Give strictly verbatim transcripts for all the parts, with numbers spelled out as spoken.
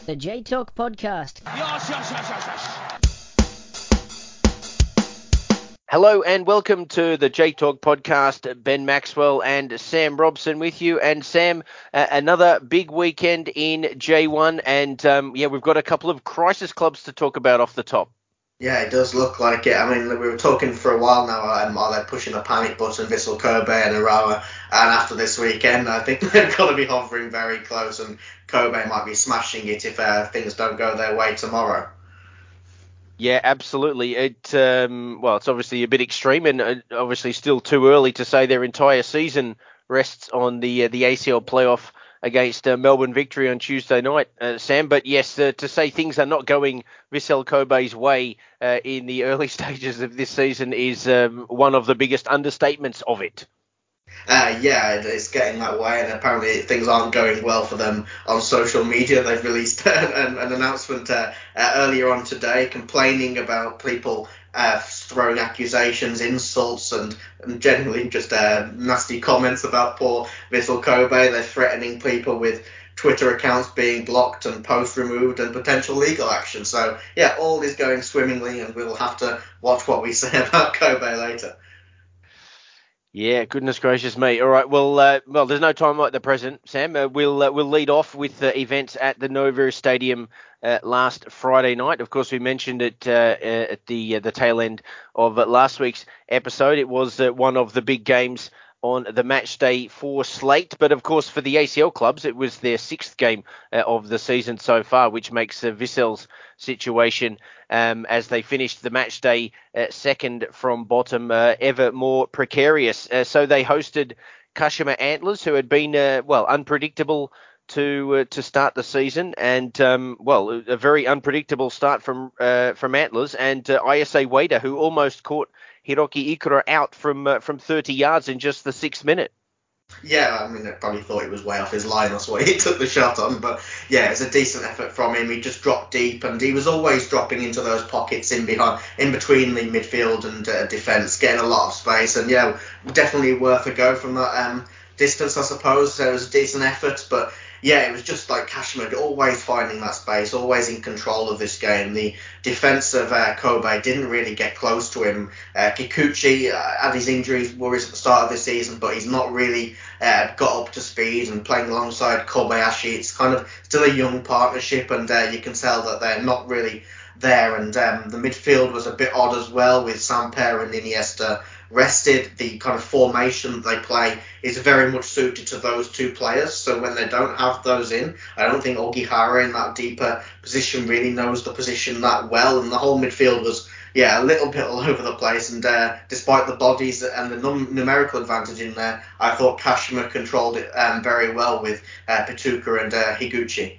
The J Talk Podcast. Yes, yes, yes, yes, yes. Hello and welcome to the J Talk Podcast. Ben Maxwell and Sam Robson with you. And Sam, uh, another big weekend in J one. And um, yeah, we've got a couple of crisis clubs to talk about off the top. Yeah, it does look like it. I mean, we were talking for a while now, um, are they pushing the panic button, Vissel Kobe and Urawa? And after this weekend, I think they're going to be hovering very close, and Kobe might be smashing it if uh, things don't go their way tomorrow. Yeah, absolutely. It um, well, it's obviously a bit extreme, and uh, obviously still too early to say their entire season rests on the uh, the A C L playoff against uh, Melbourne Victory on Tuesday night, uh, Sam. But yes, uh, to say things are not going Vissel Kobe's way uh, in the early stages of this season is um, one of the biggest understatements of it. Uh, yeah, it's getting that way, and apparently things aren't going well for them on social media. They've released an, an announcement uh, uh, earlier on today complaining about people uh, throwing accusations, insults, and, and generally just uh, nasty comments about poor Vissel Kobe. They're threatening people with Twitter accounts being blocked and posts removed and potential legal action. So, yeah, all is going swimmingly, and we'll have to watch what we say about Kobe later. Yeah, goodness gracious me. All right, well, uh, well, there's no time like the present, Sam. Uh, we'll uh, we'll lead off with the events at the Nova Stadium uh, last Friday night. Of course, we mentioned it uh, uh, at the uh, the tail end of uh, last week's episode. It was uh, one of the big games on the match day four slate, but of course for the A C L clubs, it was their sixth game uh, of the season so far, which makes uh, Vissel's situation um, as they finished the match day uh, second from bottom uh, ever more precarious. Uh, so they hosted Kashima Antlers, who had been uh, well unpredictable to uh, to start the season, and um, well a very unpredictable start from uh, from Antlers, and uh, I S A Wada, who almost caught Hiroki Ikura out from uh, from thirty yards in just the sixth minute. Yeah, I mean, I probably thought he was way off his line. That's why he took the shot on. But yeah, it's a decent effort from him. He just dropped deep, and he was always dropping into those pockets in behind, in between the midfield and uh, defence, getting a lot of space. And yeah, definitely worth a go from that um, distance, I suppose. So it was a decent effort, but yeah, it was just like Kashima always finding that space, always in control of this game. The defence of uh, Kobe didn't really get close to him. Uh, Kikuchi uh, had his injuries worries at the start of the season, but he's not really uh, got up to speed, and playing alongside Kobayashi, it's kind of still a young partnership, and uh, you can tell that they're not really there. And um, the midfield was a bit odd as well, with Samper and Iniesta rested. The kind of formation that they play is very much suited to those two players. So when they don't have those in, I don't think Ogihara in that deeper position really knows the position that well. And the whole midfield was, yeah, a little bit all over the place. And uh, despite the bodies and the num- numerical advantage in there, I thought Kashima controlled it um, very well with uh, Pituka and uh, Higuchi.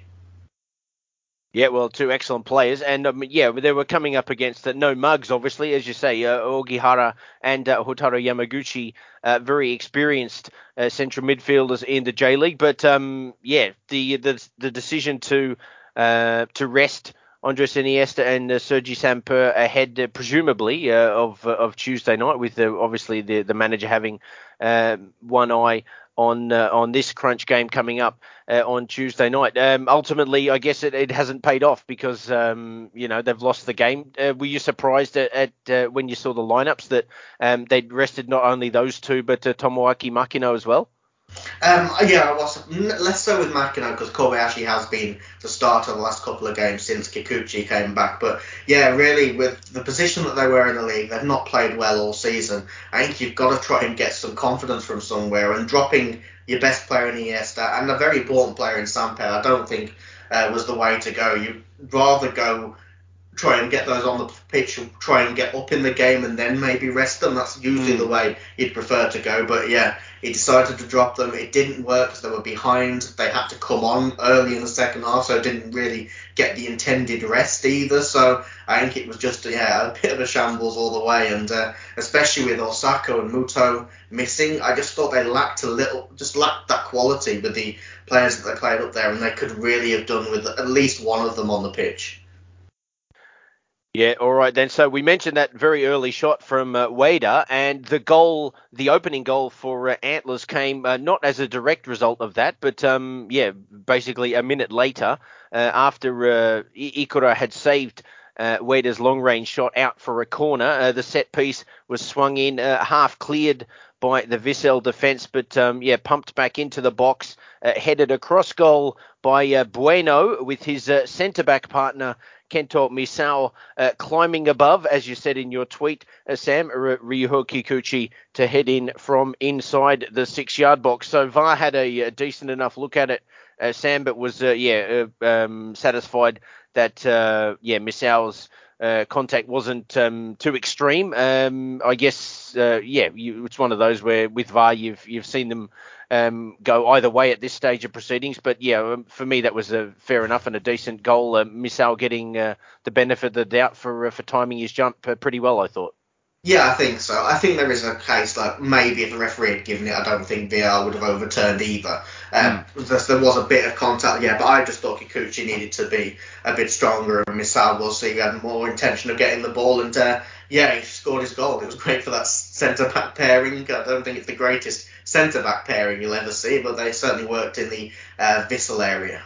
Yeah, well, two excellent players, and um, yeah, they were coming up against uh, no mugs, obviously, as you say, uh, Ogihara and uh, Hotaru Yamaguchi, uh, very experienced uh, central midfielders in the J League. But um, yeah, the the the decision to uh, to rest Andres Iniesta and uh, Sergi Samper ahead, uh, presumably, uh, of uh, of Tuesday night, with uh, obviously the the manager having uh, one eye on uh, on this crunch game coming up uh, on Tuesday night. Um, ultimately, I guess it, it hasn't paid off because um, you know they've lost the game. Uh, were you surprised at, at uh, when you saw the lineups that um, they'd rested not only those two but uh, Tomoaki Makino as well? Um, yeah, I was less so with Makino because Kobayashi has been the starter the last couple of games since Kikuchi came back. But yeah, really, with the position that they were in the league, they've not played well all season. I think you've got to try and get some confidence from somewhere, and dropping your best player in Iniesta and a very important player in Samper, I don't think uh, was the way to go. You'd rather go try and get those on the pitch, try and get up in the game, and then maybe rest them. That's usually mm. the way you'd prefer to go. But yeah, he decided to drop them. It didn't work because they were behind. They had to come on early in the second half, so it didn't really get the intended rest either. So I think it was just yeah a bit of a shambles all the way. And uh, especially with Osako and Muto missing, I just thought they lacked a little, just lacked that quality with the players that they played up there, and they could really have done with at least one of them on the pitch. Yeah, all right then. So we mentioned that very early shot from uh, Wader, and the goal, the opening goal for uh, Antlers came uh, not as a direct result of that, but um, yeah, basically a minute later, uh, after uh, I- Ikura had saved uh, Wader's long-range shot out for a corner. Uh, the set piece was swung in, uh, half cleared by the Vissel defence, but um, yeah, pumped back into the box, uh, headed across goal by uh, Bueno with his uh, centre-back partner Kento Misao uh, climbing above, as you said in your tweet, uh, Sam, R- Ryuho Kikuchi to head in from inside the six-yard box. So V A R had a, a decent enough look at it, uh, Sam, but was, uh, yeah, uh, um, satisfied that, uh, yeah, Misao's uh, contact wasn't um, too extreme. Um, I guess, uh, yeah, you, it's one of those where with V A R you've you've seen them um, go either way at this stage of proceedings. But yeah, um, for me that was a fair enough and a decent goal. Uh, Misao getting uh, the benefit of the doubt for uh, for timing his jump uh, pretty well, I thought. Yeah, I think so. I think there is a case like maybe if the referee had given it, I don't think V R would have overturned either. Mm. Um, there, there was a bit of contact, yeah, but I just thought Kikuchi needed to be a bit stronger, and Misal was he had more intention of getting the ball, and uh, yeah, he scored his goal. It was great for that centre back pairing. I don't think it's the greatest centre back pairing you'll ever see, but they certainly worked in the uh, Vissel area.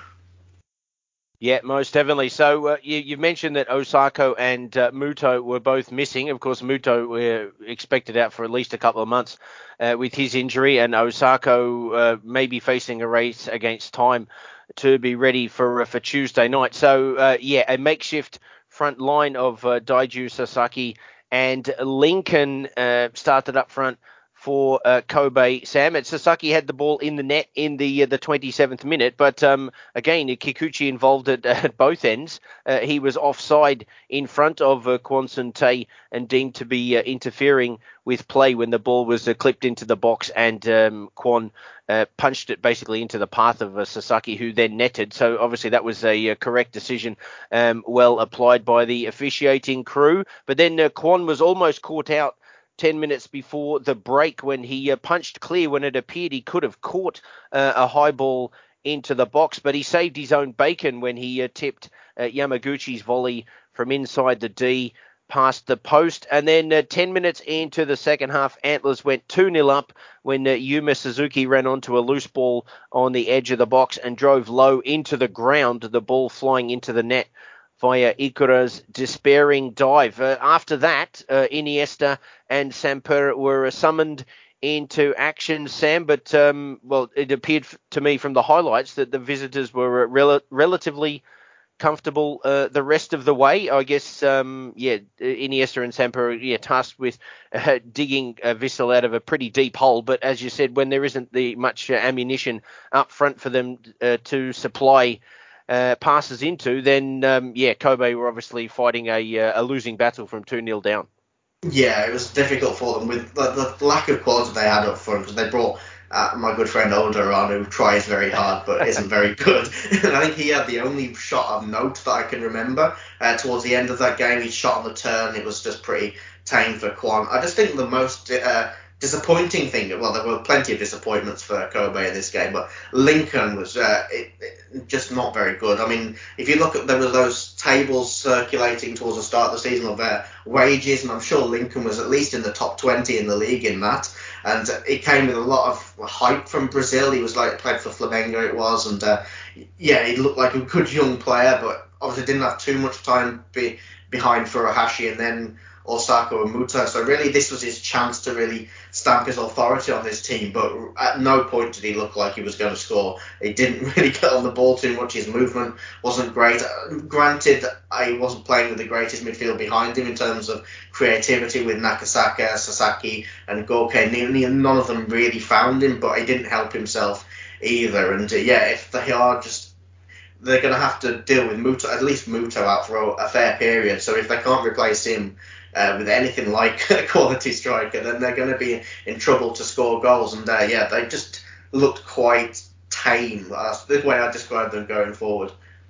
Yeah, most definitely. So uh, you, you mentioned that Osako and uh, Muto were both missing. Of course, Muto were expected out for at least a couple of months uh, with his injury, and Osako uh, may be facing a race against time to be ready for uh, for Tuesday night. So uh, yeah, a makeshift front line of uh, Daiju Sasaki and Lincoln uh, started up front for uh, Kobe, Sam. And Sasaki had the ball in the net in the uh, the twenty-seventh minute, but um, again, Kikuchi involved at, at both ends. Uh, he was offside in front of uh, Kwanson Tay and deemed to be uh, interfering with play when the ball was uh, clipped into the box, and um, Kwan uh, punched it basically into the path of uh, Sasaki, who then netted. So obviously that was a, a correct decision, um, well applied by the officiating crew. But then uh, Kwan was almost caught out ten minutes before the break when he uh, punched clear when it appeared he could have caught uh, a high ball into the box, but he saved his own bacon when he uh, tipped uh, Yamaguchi's volley from inside the D past the post. And then uh, ten minutes into the second half, Antlers went two nil up when uh, Yuma Suzuki ran onto a loose ball on the edge of the box and drove low into the ground, the ball flying into the net via Ikura's despairing dive. Uh, after that, uh, Iniesta and Samper were uh, summoned into action, Sam, but, um, well, it appeared to me from the highlights that the visitors were uh, rel- relatively comfortable uh, the rest of the way. I guess, um, yeah, Iniesta and Samper, yeah, tasked with uh, digging uh, Vissel out of a pretty deep hole. But as you said, when there isn't the much uh, ammunition up front for them uh, to supply uh, passes into, then, um, yeah, Kobe were obviously fighting a, uh, a losing battle from two nil down. Yeah, it was difficult for them with the, the lack of quality they had up front because they brought uh, my good friend Older on, who tries very hard but isn't very good. And I think he had the only shot of note that I can remember. Uh, towards the end of that game, he shot on the turn. It was just pretty tame for Kwan. I just think the most uh, disappointing thing, well, there were plenty of disappointments for Kobe in this game, but Lincoln was uh, it, it, just not very good. I mean, if you look at, there were those tables circulating towards the start of the season of their wages, and I'm sure Lincoln was at least in the top twenty in the league in that. And it came with a lot of hype from Brazil. He was like played for Flamengo, it was, and uh, yeah, he looked like a good young player, but obviously didn't have too much time be, behind Furuhashi and then Osako and Muta. So really, this was his chance to really stamp his authority on this team. But at no point did he look like he was going to score. He didn't really get on the ball too much. His movement wasn't great. Granted, I wasn't playing with the greatest midfield behind him in terms of creativity with Nakasaka, Sasaki, and Gorke. None of them really found him, but he didn't help himself either. And uh, yeah, if they are just they're going to have to deal with Muto, at least Muto out for a fair period. So if they can't replace him uh, with anything like a quality striker, then they're going to be in trouble to score goals. And uh, yeah, they just looked quite tame. That's the way I describe them going forward.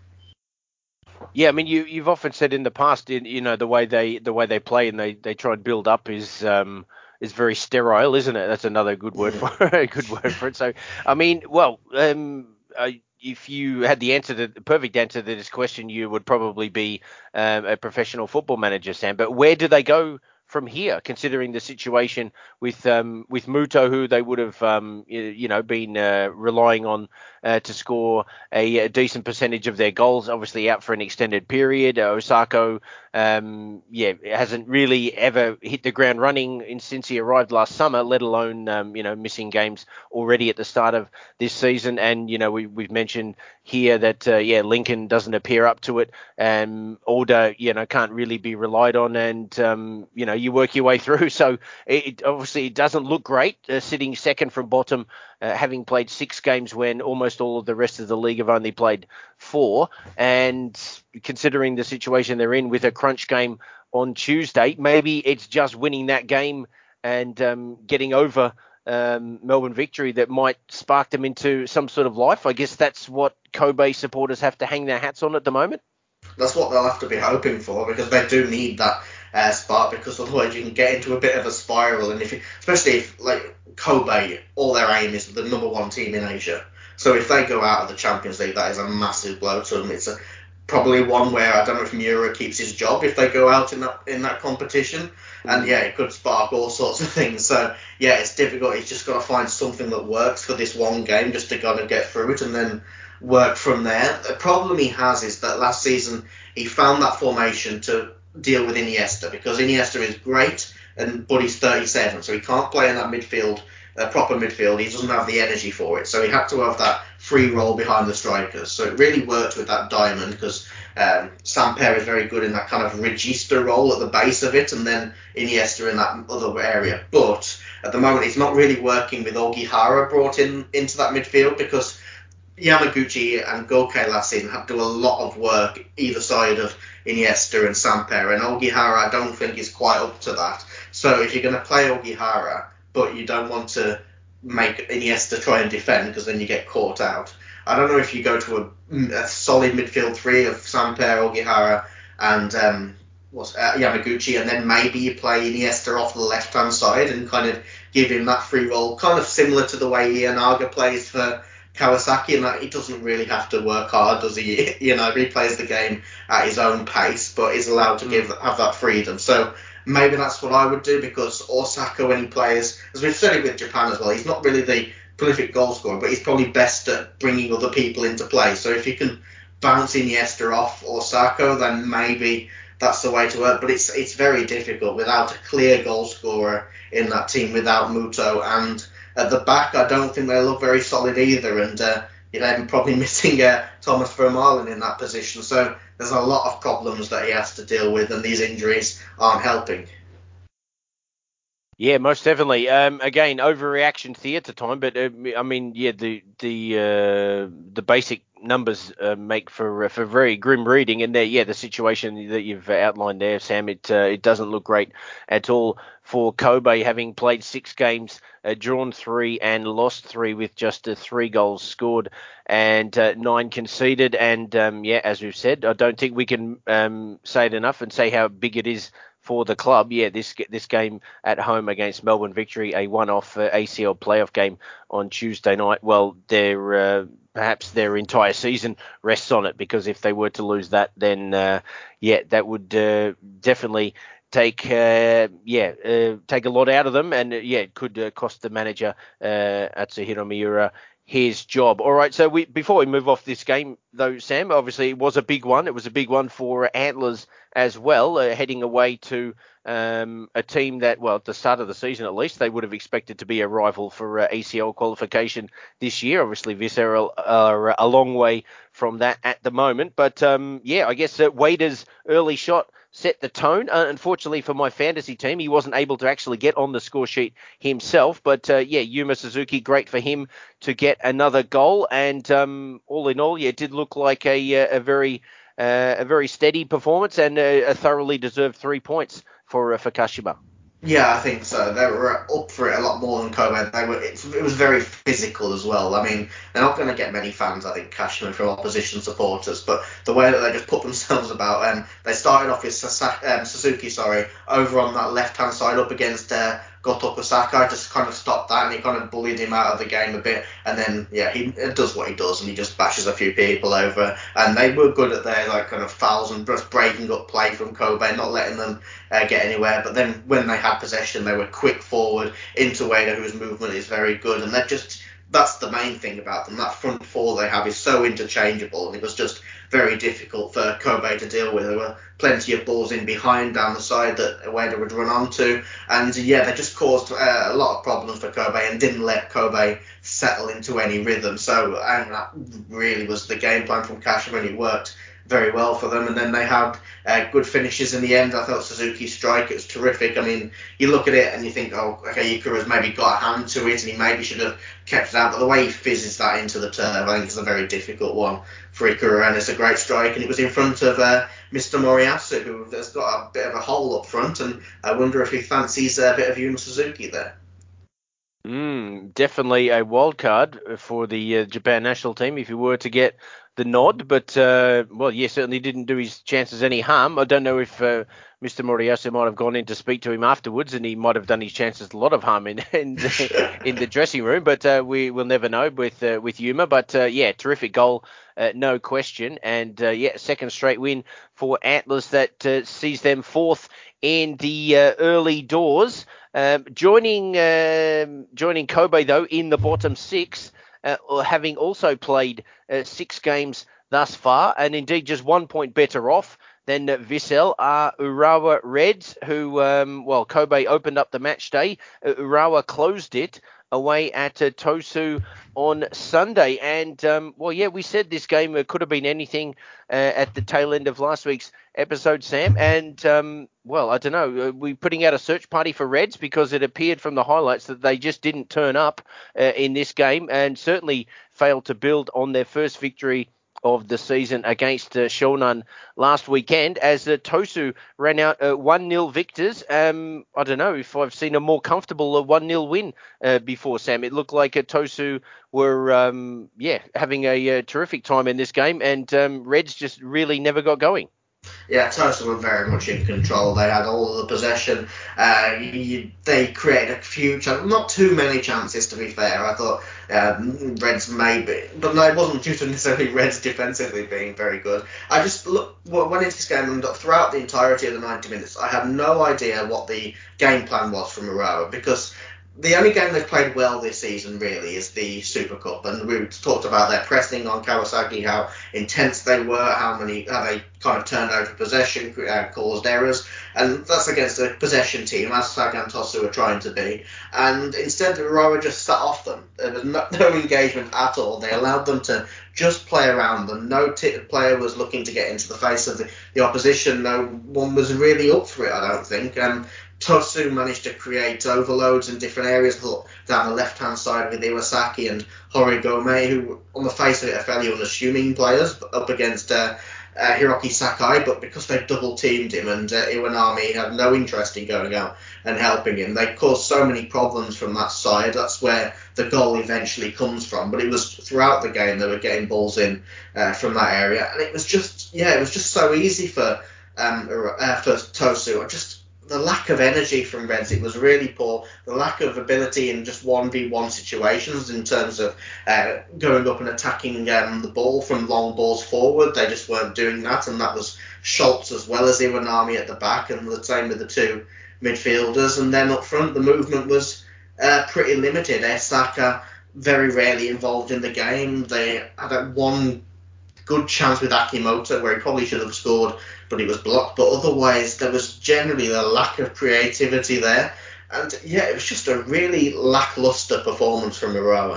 Yeah, I mean, you you've often said in the past, you know, the way they the way they play and they, they try and build up is um is very sterile, isn't it? That's another good word Mm. for a good word for it. So, I mean, well, um, uh, if you had the answer to the perfect answer to this question, you would probably be um, a professional football manager, Sam. But where do they go from here, considering the situation with um, with Muto, who they would have um, you, you know been uh, relying on uh, to score a, a decent percentage of their goals, obviously out for an extended period. Uh, Osako, um, yeah, hasn't really ever hit the ground running in, since he arrived last summer, let alone um, you know missing games already at the start of this season. And you know we we've mentioned here that uh, yeah Lincoln doesn't appear up to it, and Alder you know can't really be relied on, and um, you know you work your way through. So it, it obviously it doesn't look great uh, sitting second from bottom, uh, having played six games when almost all of the rest of the league have only played four, and considering the situation they're in with a crunch game on Tuesday, maybe it's just winning that game and um, getting over um, Melbourne Victory that might spark them into some sort of life. I guess that's what Kobe supporters have to hang their hats on at the moment. That's what they'll have to be hoping for, because they do need that uh, spark, because otherwise you can get into a bit of a spiral. And if you, especially if like Kobe, all their aim is the number one team in Asia. So if they go out of the Champions League, that is a massive blow to them. It's a, probably one where I don't know if Miura keeps his job if they go out in that in that competition. And yeah, it could spark all sorts of things. So yeah, it's difficult. He's just got to find something that works for this one game just to kind of get through it, and then work from there. The problem he has is that last season he found that formation to deal with Iniesta, because Iniesta is great, and but he's thirty-seven, so he can't play in that midfield, uh, proper midfield. He doesn't have the energy for it, so he had to have that free role behind the strikers. So it really worked with that diamond, because um, Samper is very good in that kind of regista role at the base of it, and then Iniesta in that other area. But at the moment, it's not really working with Ogihara brought in into that midfield, because Yamaguchi and Goke last season had to do a lot of work either side of Iniesta and Samper, and Ogihara I don't think is quite up to that. So if you're going to play Ogihara, but you don't want to make Iniesta try and defend, because then you get caught out, I don't know if you go to a, a solid midfield three of Samper, Ogihara, and um, what's, uh, Yamaguchi, and then maybe you play Iniesta off the left-hand side and kind of give him that free role, kind of similar to the way Ienaga plays for Kawasaki, and that he doesn't really have to work hard, does he? You know, he plays the game at his own pace, but is allowed to give have that freedom. So maybe that's what I would do, because Osaka, when he plays, as we've said it with Japan as well, he's not really the prolific goal scorer, but he's probably best at bringing other people into play. So if you can bounce Iniesta off Osaka, then maybe that's the way to work. But it's it's very difficult without a clear goal scorer in that team, without Muto, and at the back, I don't think they look very solid either, and uh, you know, I'm probably missing uh, Thomas Vermaelen in that position. So there's a lot of problems that he has to deal with, and these injuries aren't helping. Yeah, most definitely. Um, again, overreaction theatre time, but uh, I mean, yeah, the the uh, the basic numbers uh, make for uh, for very grim reading, and there, yeah, the situation that you've outlined there, Sam, it uh, it doesn't look great at all for Kobe, having played six games, uh, drawn three, and lost three with just uh, three goals scored and uh, nine conceded. And um, yeah, as we've said, I don't think we can um, say it enough and say how big it is for the club. Yeah, this this game at home against Melbourne Victory, a one-off uh, A C L playoff game on Tuesday night. Well, their uh, perhaps their entire season rests on it, because if they were to lose that, then uh, yeah, that would uh, definitely take uh, yeah uh, take a lot out of them, and uh, yeah, it could uh, cost the manager uh, Atsuhiro Miura his job. All right, so we before we move off this game, though, Sam, obviously it was a big one. It was a big one for Antlers as well, uh, heading away to um, a team that, well, at the start of the season at least, they would have expected to be a rival for uh, A C L qualification this year. Obviously, Viscera are a long way from that at the moment. But um, yeah, I guess uh, Wader's early shot set the tone. Uh, unfortunately for my fantasy team, he wasn't able to actually get on the score sheet himself. But uh, yeah, Yuma Suzuki, great for him to get another goal. And um, all in all, yeah, it did look like a, a very uh, a very steady performance, and a, a thoroughly deserved three points for uh, for Kashima. Yeah, I think so. They were up for it a lot more than Kobe. They were. It, it was very physical as well. I mean, they're not going to get many fans, I think, Kashima, from opposition supporters. But the way that they just put themselves about, um, they started off with Sasa- um, Suzuki, sorry, over on that left-hand side up against uh, Gotoku Sakai just kind of stopped that, and he kind of bullied him out of the game a bit. And then yeah, he does what he does, and he just bashes a few people over. And they were good at their like kind of fouls and just breaking up play from Kobe, not letting them uh, get anywhere. But then when they had possession, they were quick forward into Ueda, whose movement is very good, and they're just. That's the main thing about them. That front four they have is so interchangeable, and it was just very difficult for Kobe to deal with. There were plenty of balls in behind down the side that Ueda would run onto, and yeah, they just caused uh, a lot of problems for Kobe and didn't let Kobe settle into any rhythm. So and that really was the game plan from Kashima, and it worked very well for them. And then they had uh, good finishes in the end. I thought Suzuki's strike, it was terrific. I mean, you look at it and you think, oh, okay, Ikura's maybe got a hand to it and he maybe should have kept it out, but the way he fizzes that into the turf, I think is a very difficult one for Ikura, and it's a great strike, and it was in front of uh, Mister Moriyasu, who has got a bit of a hole up front, and I wonder if he fancies a bit of Yuma Suzuki there. Mm, definitely a wild card for the uh, Japan national team if he were to get the nod. But, uh, well, yeah, certainly didn't do his chances any harm. I don't know if uh, Mister Moriyasu might have gone in to speak to him afterwards, and he might have done his chances a lot of harm in in, in the dressing room. But uh, we will never know with uh, with Yuma. But, uh, yeah, terrific goal, uh, no question. And, uh, yeah, second straight win for Atlas that uh, sees them fourth in the uh, early doors. Um, joining um, joining Kobe, though, in the bottom six, uh, having also played uh, six games thus far, and indeed just one point better off than uh, Vissel, are Urawa Reds, who, um, well, Kobe opened up the match day. Uh, Urawa closed it away at uh, Tosu on Sunday. And, um, well, yeah, we said this game uh, could have been anything uh, at the tail end of last week's episode, Sam. And, um, well, I don't know, uh, we're putting out a search party for Reds because it appeared from the highlights that they just didn't turn up uh, in this game and certainly failed to build on their first victory of the season against uh, Shonan last weekend as uh, Tosu ran out uh, one nil victors. Um, I don't know if I've seen a more comfortable uh, one nil win uh, before, Sam. It looked like uh, Tosu were, um, yeah, having a uh, terrific time in this game, and um, Reds just really never got going. Yeah, Tosu were very much in control. They had all of the possession. Uh, you, they created a few chances, not too many chances to be fair. I thought um, Reds maybe, but no, it wasn't due to necessarily Reds defensively being very good. I just look, well, went into this game and throughout the entirety of the ninety minutes, I had no idea what the game plan was from Urawa because the only game they've played well this season really is the Super Cup, and we talked about their pressing on Kawasaki, how intense they were, how many how they kind of turned over possession, uh, caused errors, and that's against a possession team, as Sagan Tosu were trying to be. And instead, Urawa just sat off them. There was no, no engagement at all. They allowed them to just play around them. No t- player was looking to get into the face of the, the opposition. No one was really up for it, I don't think. And Tosu managed to create overloads in different areas down the left-hand side with Iwasaki and Horigome, who on the face of it are fairly unassuming players up against uh, uh, Hiroki Sakai, but because they double-teamed him and uh, Iwanami had no interest in going out and helping him, they caused so many problems from that side. That's where the goal eventually comes from. But it was throughout the game they were getting balls in uh, from that area, and it was just, yeah, it was just so easy for um, uh, for Tosu. I just the lack of energy from Reds, it was really poor. The lack of ability in just one v one situations in terms of uh, going up and attacking um, the ball from long balls forward. They just weren't doing that, and that was Schultz as well as Iwanami at the back, and the same with the two midfielders. And then up front, the movement was uh, pretty limited. Esaka very rarely involved in the game. They had one good chance with Akimoto where he probably should have scored, but it was blocked. But otherwise, there was generally a lack of creativity there. And yeah, it was just a really lackluster performance from Urawa.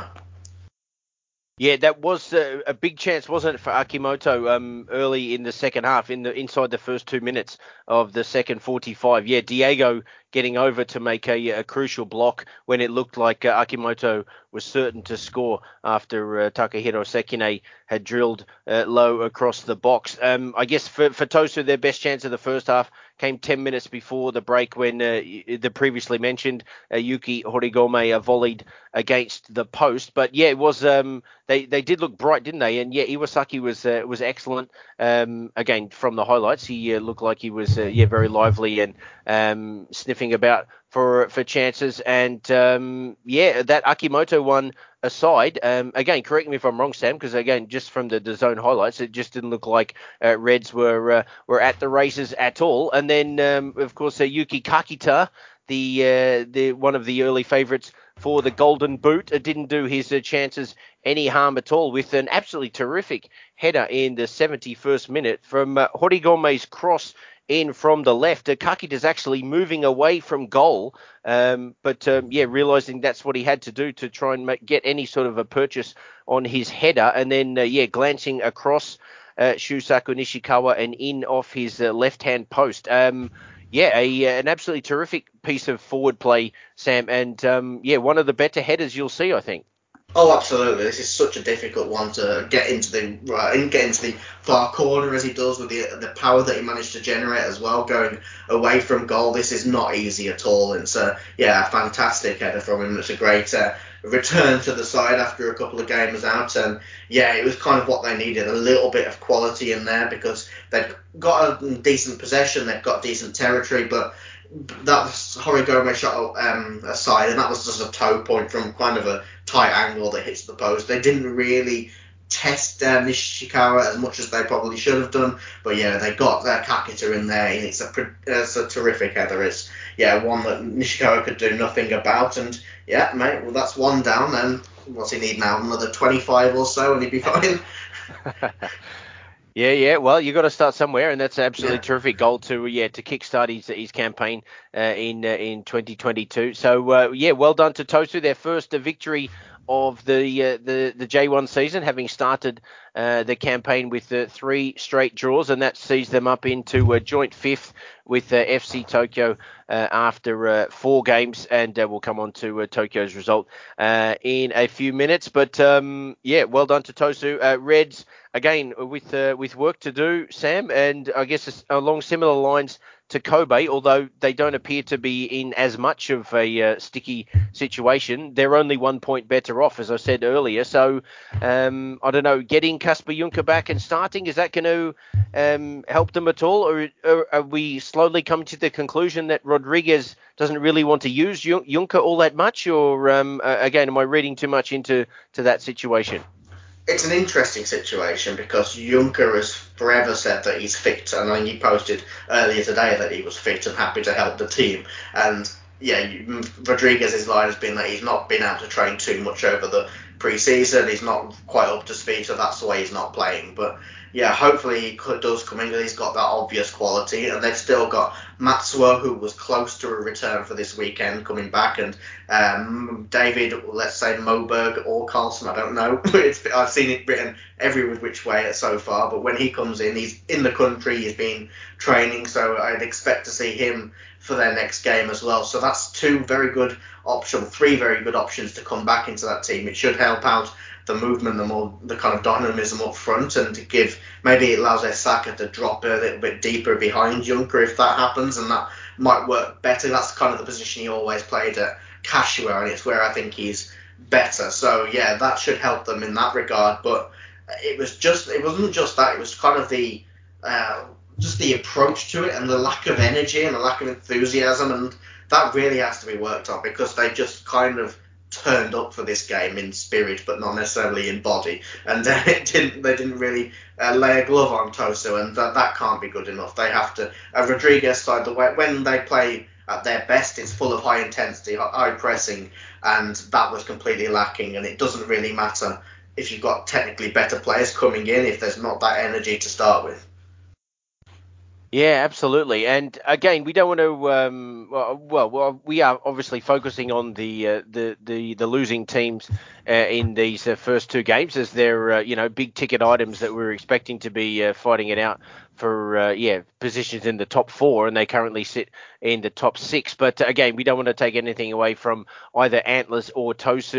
Yeah, that was a, a big chance, wasn't it, for Akimoto um, early in the second half, in the inside the first two minutes of the second forty-five. Yeah, Diego getting over to make a, a crucial block when it looked like uh, Akimoto was certain to score after uh, Takahiro Sekine had drilled uh, low across the box. Um, I guess for, for Tosu, their best chance of the first half came ten minutes before the break when uh, the previously mentioned uh, Yuki Horigome uh, volleyed against the post. But yeah, it was um, they they did look bright, didn't they? And yeah, Iwasaki was uh, was excellent. Um, again, from the highlights, he uh, looked like he was uh, yeah very lively and um, sniffing sniffing about for for chances. And um, yeah, that Akimoto one aside, um, again, correct me if I'm wrong, Sam, because again, just from the, the zone highlights, it just didn't look like uh, Reds were uh, were at the races at all. And then, um, of course, uh, Yuki Kakita, the uh, the one of the early favourites for the Golden Boot, uh, didn't do his uh, chances any harm at all with an absolutely terrific header in the seventy-first minute from uh, Horigome's cross in from the left. Uh, Kakita's actually moving away from goal, um, but um, yeah, realising that's what he had to do to try and make, get any sort of a purchase on his header, and then uh, yeah, glancing across uh, Shusaku Nishikawa and in off his uh, left-hand post. Um, yeah, a, an absolutely terrific piece of forward play, Sam, and um, yeah, one of the better headers you'll see, I think. Oh, absolutely. This is such a difficult one to get into the right, get into the far corner as he does with the the power that he managed to generate as well, going away from goal. This is not easy at all. And so, yeah, a fantastic header from him. It's a great uh, return to the side after a couple of games out. And yeah, it was kind of what they needed, a little bit of quality in there because they've got a decent possession, they've got decent territory, but that was Horigome shot um, aside, and that was just a toe point from kind of a tight angle that hits the post. They didn't really test uh, Nishikawa as much as they probably should have done, but yeah, they got their Kakita in there, and it's a it's a terrific header. It's yeah, one that Nishikawa could do nothing about, and yeah, mate, well that's one down. Then what's he need now? Another twenty-five or so, and he'd be fine. Yeah, yeah. Well, you got to start somewhere, and that's an absolutely Yeah. terrific goal to yeah to kickstart his his campaign uh, in uh, in twenty twenty-two. So uh, yeah, well done to Tosu, their first uh, victory of the uh, the the J one season, having started uh, the campaign with uh, three straight draws, and that sees them up into a joint fifth with uh, F C Tokyo uh, after uh, four games, and uh, we'll come on to uh, Tokyo's result uh, in a few minutes. But um, yeah, well done to Tosu. Uh, Reds again with uh, with work to do, Sam, and I guess along similar lines to Kobe, although they don't appear to be in as much of a uh, sticky situation. They're only one point better off, as I said earlier. So um, I don't know, getting Kasper Juncker back and starting, is that going to um, help them at all, or, or are we slowly coming to the conclusion that Rodriguez doesn't really want to use Juncker all that much, or um, uh, again, am I reading too much into to that situation? It's an interesting situation because Juncker has forever said that he's fit, and I think he posted earlier today that he was fit and happy to help the team. And yeah, Rodriguez's line has been that he's not been able to train too much over the pre-season. He's not quite up to speed, so that's why he's not playing. But yeah, hopefully he could, does come in, and he's got that obvious quality. And they've still got Matsuo, who was close to a return for this weekend, coming back, and um, David, let's say Moberg or Carlson, I don't know. It's, I've seen it written every which way so far, but when he comes in, he's in the country, he's been training, so I'd expect to see him for their next game as well. So that's two very good options, three very good options to come back into that team. It should help out the movement, the more the kind of dynamism up front, and to give, maybe it allows Esaka to drop a little bit deeper behind Juncker if that happens, and that might work better. That's kind of the position he always played at Kashua, and it's where I think he's better. So yeah, that should help them in that regard. But it was just, it wasn't just that. It was kind of the uh, just the approach to it and the lack of energy and the lack of enthusiasm, and that really has to be worked on because they just kind of turned up for this game in spirit, but not necessarily in body, and uh, it didn't. They didn't really uh, lay a glove on Tosu, and that that can't be good enough. They have to. Uh, Rodriguez side, the way when they play at their best, it's full of high intensity, high pressing, and that was completely lacking. And it doesn't really matter if you've got technically better players coming in if there's not that energy to start with. Yeah, absolutely. And again, we don't want to. Um, well, well, we are obviously focusing on the uh, the, the the losing teams uh, in these uh, first two games, as they're uh, you know big ticket items that we're expecting to be uh, fighting it out for uh, yeah positions in the top four, and they currently sit in the top six. But uh, again, we don't want to take anything away from either Antlers or Tosu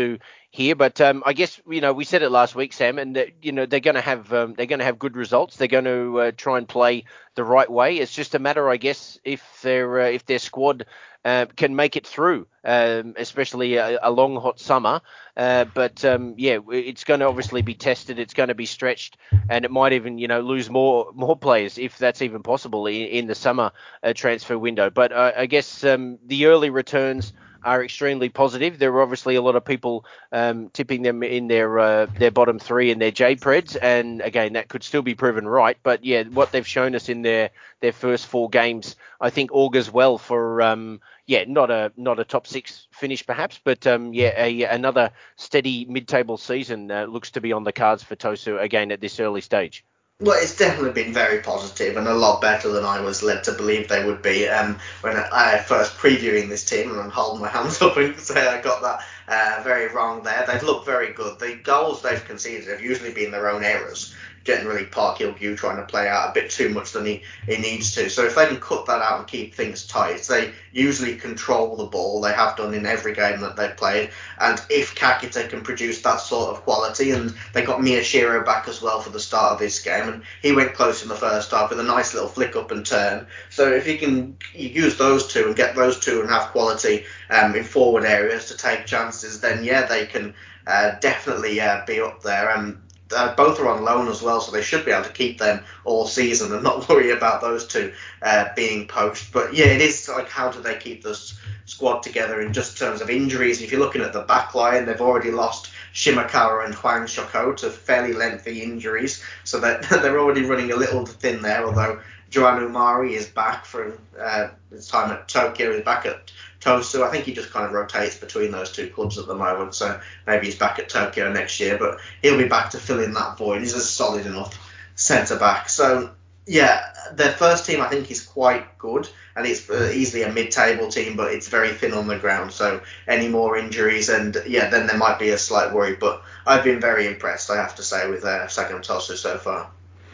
here. But um, I guess you know we said it last week, Sam, and that, you know they're going to have um, they're going to have good results. They're going to uh, try and play the right way. It's just a matter, I guess, if their uh, if their squad uh, can make it through, um, especially a, a long hot summer. Uh, but um, yeah, it's going to obviously be tested. It's going to be stretched, and it might even you know lose more more players if that's even possible in, in the summer uh, transfer window. But uh, I guess um, the early returns are extremely positive. There were obviously a lot of people um, tipping them in their uh, their bottom three in their J Preds, and again that could still be proven right. But yeah, what they've shown us in their their first four games, I think augurs well for um, yeah not a not a top six finish perhaps, but um, yeah a, another steady mid-table season uh, looks to be on the cards for Tosu again at this early stage. Well, it's definitely been very positive and a lot better than I was led to believe they would be um, when I first previewing this team, and I'm holding my hands up and say I got that uh, very wrong there. They've looked very good. The goals they've conceded have usually been their own errors. Generally, Park Hil-gyu trying to play out a bit too much than he, he needs to. So if they can cut that out and keep things tight, they usually control the ball. They have done in every game that they've played. And if Kakita can produce that sort of quality, and they got Miyashiro back as well for the start of this game, and he went close in the first half with a nice little flick up and turn. So if you can use those two and get those two and have quality um, in forward areas to take chances, then yeah, they can uh, definitely uh, be up there. Um, Uh, both are on loan as well, so they should be able to keep them all season and not worry about those two uh, being poached. But yeah, it is like, how do they keep this squad together in just terms of injuries? If you're looking at the back line, they've already lost Shimakawa and Huang Shoko to fairly lengthy injuries, so that they're already running a little thin there, although Joan Umari is back from uh, his time at Tokyo, is back at Tosu. I think he just kind of rotates between those two clubs at the moment, so maybe he's back at Tokyo next year, but he'll be back to fill in that void. He's a solid enough centre-back. So, yeah, their first team I think is quite good, and it's uh, easily a mid-table team, but it's very thin on the ground, so any more injuries, and yeah, then there might be a slight worry, but I've been very impressed, I have to say, with uh, Sagam Tosu so far.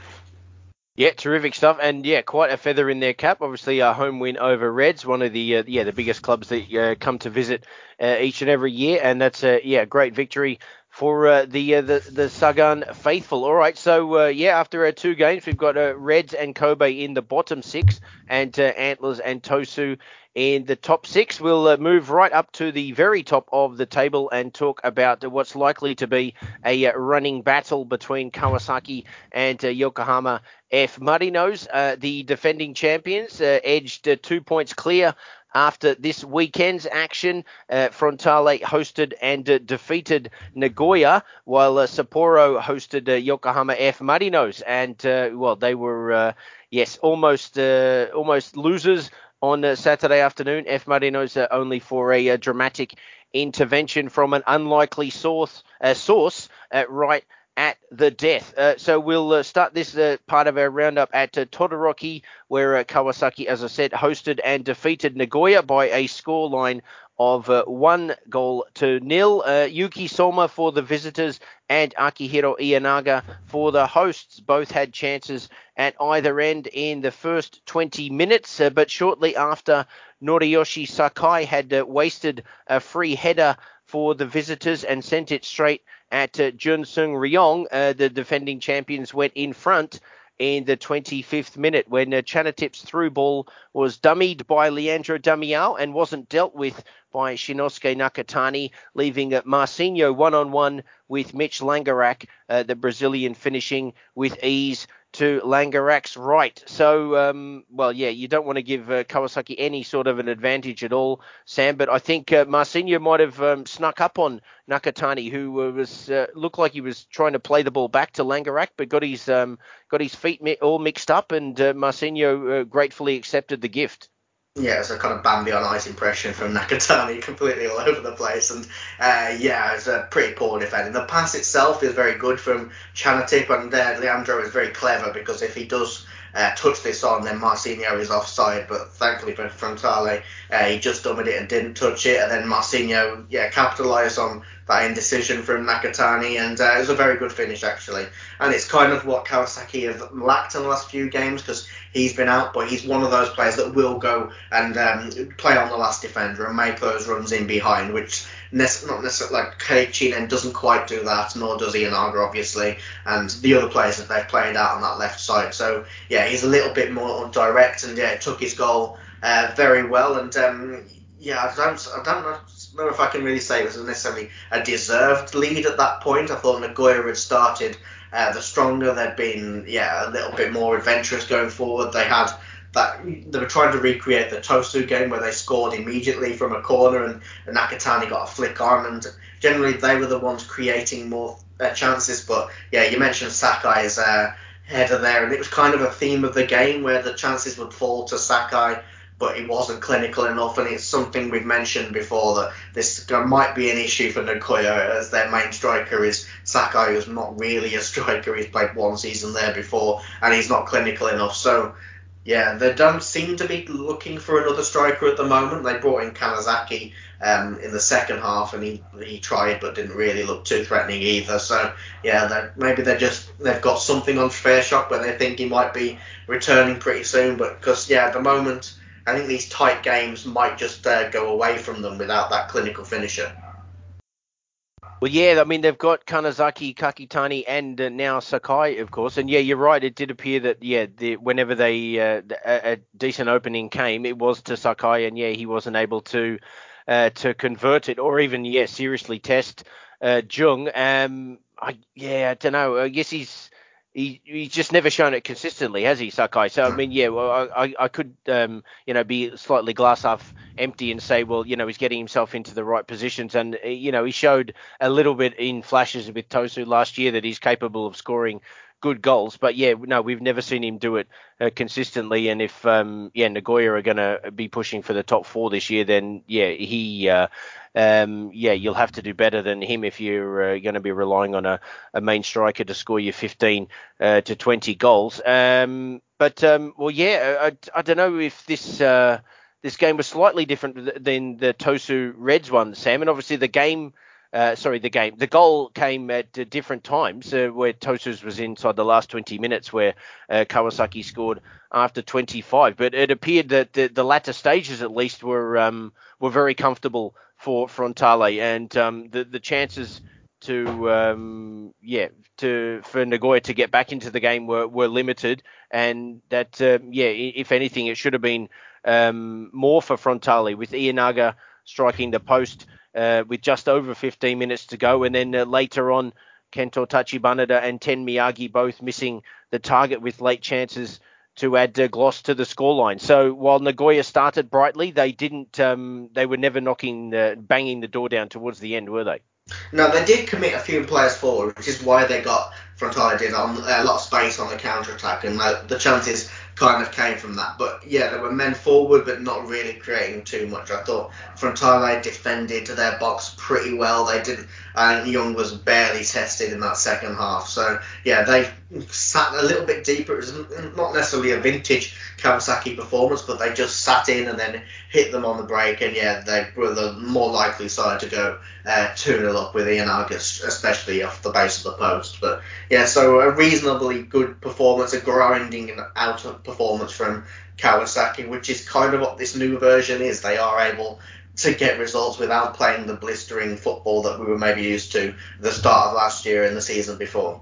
Yeah, terrific stuff, and yeah, quite a feather in their cap. Obviously, a home win over Reds, one of the uh, yeah the biggest clubs that uh, come to visit uh, each and every year, and that's a yeah great victory for uh, the, uh, the the Sagan faithful. All right, so uh, yeah, after uh, two games, we've got uh, Reds and Kobe in the bottom six, and uh, Antlers and Tosu in the top six. We'll uh, move right up to the very top of the table and talk about what's likely to be a uh, running battle between Kawasaki and uh, Yokohama F. Marinos. Uh, the defending champions uh, edged uh, two points clear after this weekend's action. Uh, Frontale hosted and uh, defeated Nagoya, while uh, Sapporo hosted uh, Yokohama F. Marinos. And, uh, well, they were, uh, yes, almost uh, almost losers on uh, Saturday afternoon. F. Marinos uh, only for a, a dramatic intervention from an unlikely source, uh, source uh, right at the death. Uh, so we'll uh, start this uh, part of our roundup at uh, Todoroki, where uh, Kawasaki, as I said, hosted and defeated Nagoya by a scoreline of uh, one goal to nil. Uh, Yuki Soma for the visitors and Akihiro Ienaga for the hosts. Both had chances at either end in the first twenty minutes, uh, but shortly after, Noriyoshi Sakai had uh, wasted a free header for the visitors and sent it straight at uh, Junsung Ryong. Uh, the defending champions went in front in the twenty-fifth minute when uh, Chanatip's through ball was dummied by Leandro Damiao and wasn't dealt with by Shinosuke Nakatani, leaving uh, Marcinho one-on-one with Mitch Langerak, uh, the Brazilian finishing with ease to Langerak's right. So, um, well, yeah, you don't want to give uh, Kawasaki any sort of an advantage at all, Sam, but I think uh, Marcinho might have um, snuck up on Nakatani, who uh, was uh, looked like he was trying to play the ball back to Langerak, but got his um, got his feet mi- all mixed up, and uh, Marcinho uh, gratefully accepted the gift. Yeah, it's a kind of Bambi on ice impression from Nakatani, completely all over the place. And uh, yeah, it's a pretty poor defending. The pass itself is very good from Chanatip, and uh, Leandro is very clever, because if he does uh, touch this on, then Marcinho is offside. But thankfully for Frontale, uh, he just dummied it and didn't touch it. And then Marcinho, yeah, capitalised on that indecision from Nakatani, and uh, it was a very good finish, actually. And it's kind of what Kawasaki have lacked in the last few games, because he's been out, but he's one of those players that will go and um, play on the last defender and make those runs in behind, which nec- not necessarily like Keiichi then doesn't quite do that, nor does Ianaga obviously, and the other players that they've played out on that left side. So yeah, he's a little bit more direct, and yeah, took his goal uh, very well. And um, yeah, I don't, I don't know. know if I can really say it was necessarily a deserved lead at that point. I thought Nagoya had started uh, the stronger. They'd been, yeah, a little bit more adventurous going forward. They had that, they were trying to recreate the Tosu game where they scored immediately from a corner and, and Nakatani got a flick on, and generally they were the ones creating more uh, chances. But yeah, you mentioned Sakai's uh, header there, and it was kind of a theme of the game where the chances would fall to Sakai, but it wasn't clinical enough, and it's something we've mentioned before that this might be an issue for Nagoya as their main striker is Sakai, who's not really a striker. He's played one season there before, and he's not clinical enough. So, yeah, they don't seem to be looking for another striker at the moment. They brought in Kanazaki um, in the second half, and he he tried, but didn't really look too threatening either. So, yeah, they're, maybe they're just they've got something on Fair Shock where they think he might be returning pretty soon. But because yeah, at the moment, I think these tight games might just uh, go away from them without that clinical finisher. Well, yeah, I mean, they've got Kanazaki, Kakitani, and uh, now Sakai, of course. And, yeah, you're right. It did appear that, yeah, the, whenever they uh, a, a decent opening came, it was to Sakai, and, yeah, he wasn't able to uh, to convert it or even, yeah, seriously test uh, Jung. Um, I, yeah, I don't know. I guess he's he, he's just never shown it consistently, has he, Sakai? So, I mean, yeah, well, I, I could, um, you know, be slightly glass half empty and say, well, you know, he's getting himself into the right positions. And, you know, he showed a little bit in flashes with Tosu last year that he's capable of scoring good goals. But, yeah, no, we've never seen him do it uh, consistently. And if, um, yeah, Nagoya are going to be pushing for the top four this year, then, yeah, he... Uh, Um, yeah, you'll have to do better than him if you're uh, going to be relying on a, a main striker to score you fifteen uh, to twenty goals. Um, but, um, well, yeah, I, I don't know if this uh, this game was slightly different than the Tosu Reds one, Sam. And obviously the game, uh, sorry, the game, the goal came at uh, different times uh, where Tosu's was inside the last twenty minutes where uh, Kawasaki scored after twenty-five. But it appeared that the, the latter stages at least were um, were very comfortable for Frontale, and um, the the chances to um, yeah to for Nagoya to get back into the game were, were limited, and that uh, yeah if anything it should have been um, more for Frontale, with Ianaga striking the post uh, with just over fifteen minutes to go, and then uh, later on Kento Tachibanada and Ten Miyagi both missing the target with late chances to add uh, gloss to the scoreline. So while Nagoya started brightly, they didn't. Um, they were never knocking, uh, banging the door down towards the end, were they? No, they did commit a few players forward, which is why they got Frontale did on a lot of space on the counter attack, and the, the chances kind of came from that. But yeah, there were men forward, but not really creating too much. I thought Frontale defended their box pretty well. They didn't, and Young was barely tested in that second half. So yeah, they sat a little bit deeper. It was not necessarily a vintage Kawasaki performance, but they just sat in and then hit them on the break, and yeah, they were the more likely side to go uh, two nil up with Ianaga, especially off the base of the post. But yeah, so a reasonably good performance, a grinding out of performance from Kawasaki, which is kind of what this new version is. They are able to get results without playing the blistering football that we were maybe used to at the start of last year and the season before.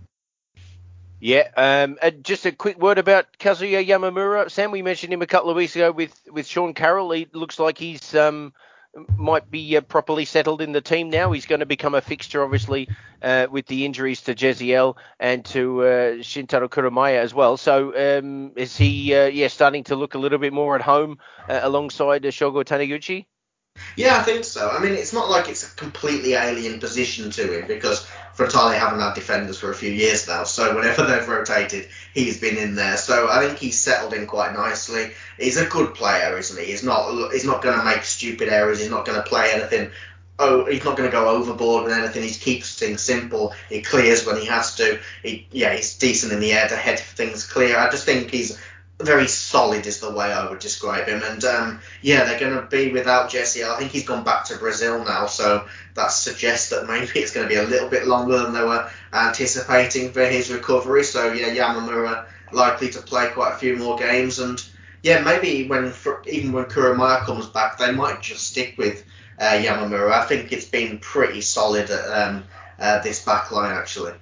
Yeah, um, and just a quick word about Kazuya Yamamura. Sam, we mentioned him a couple of weeks ago with, with Sean Carroll. He looks like he's um, might be uh, properly settled in the team now. He's going to become a fixture, obviously, uh, with the injuries to Jeziel and to uh, Shintaro Kurumaya as well. So um, is he, uh, yeah, starting to look a little bit more at home uh, alongside uh, Shogo Taniguchi? Yeah, I think so. I mean, it's not like it's a completely alien position to him because Frontale haven't had defenders for a few years now. So whenever they've rotated, he's been in there. So I think he's settled in quite nicely. He's a good player, isn't he? He's not. He's not going to make stupid errors. He's not going to play anything. Oh, he's not going to go overboard with anything. He keeps things simple. He clears when he has to. He, yeah, he's decent in the air to head things clear. I just think he's very solid is the way I would describe him. And um, yeah, they're going to be without Jesse. I think he's gone back to Brazil now, so that suggests that maybe it's going to be a little bit longer than they were anticipating for his recovery. So yeah, Yamamura likely to play quite a few more games, and yeah, maybe when even when Kurumaya comes back, they might just stick with uh, Yamamura. I think it's been pretty solid at um, uh, this back line, actually.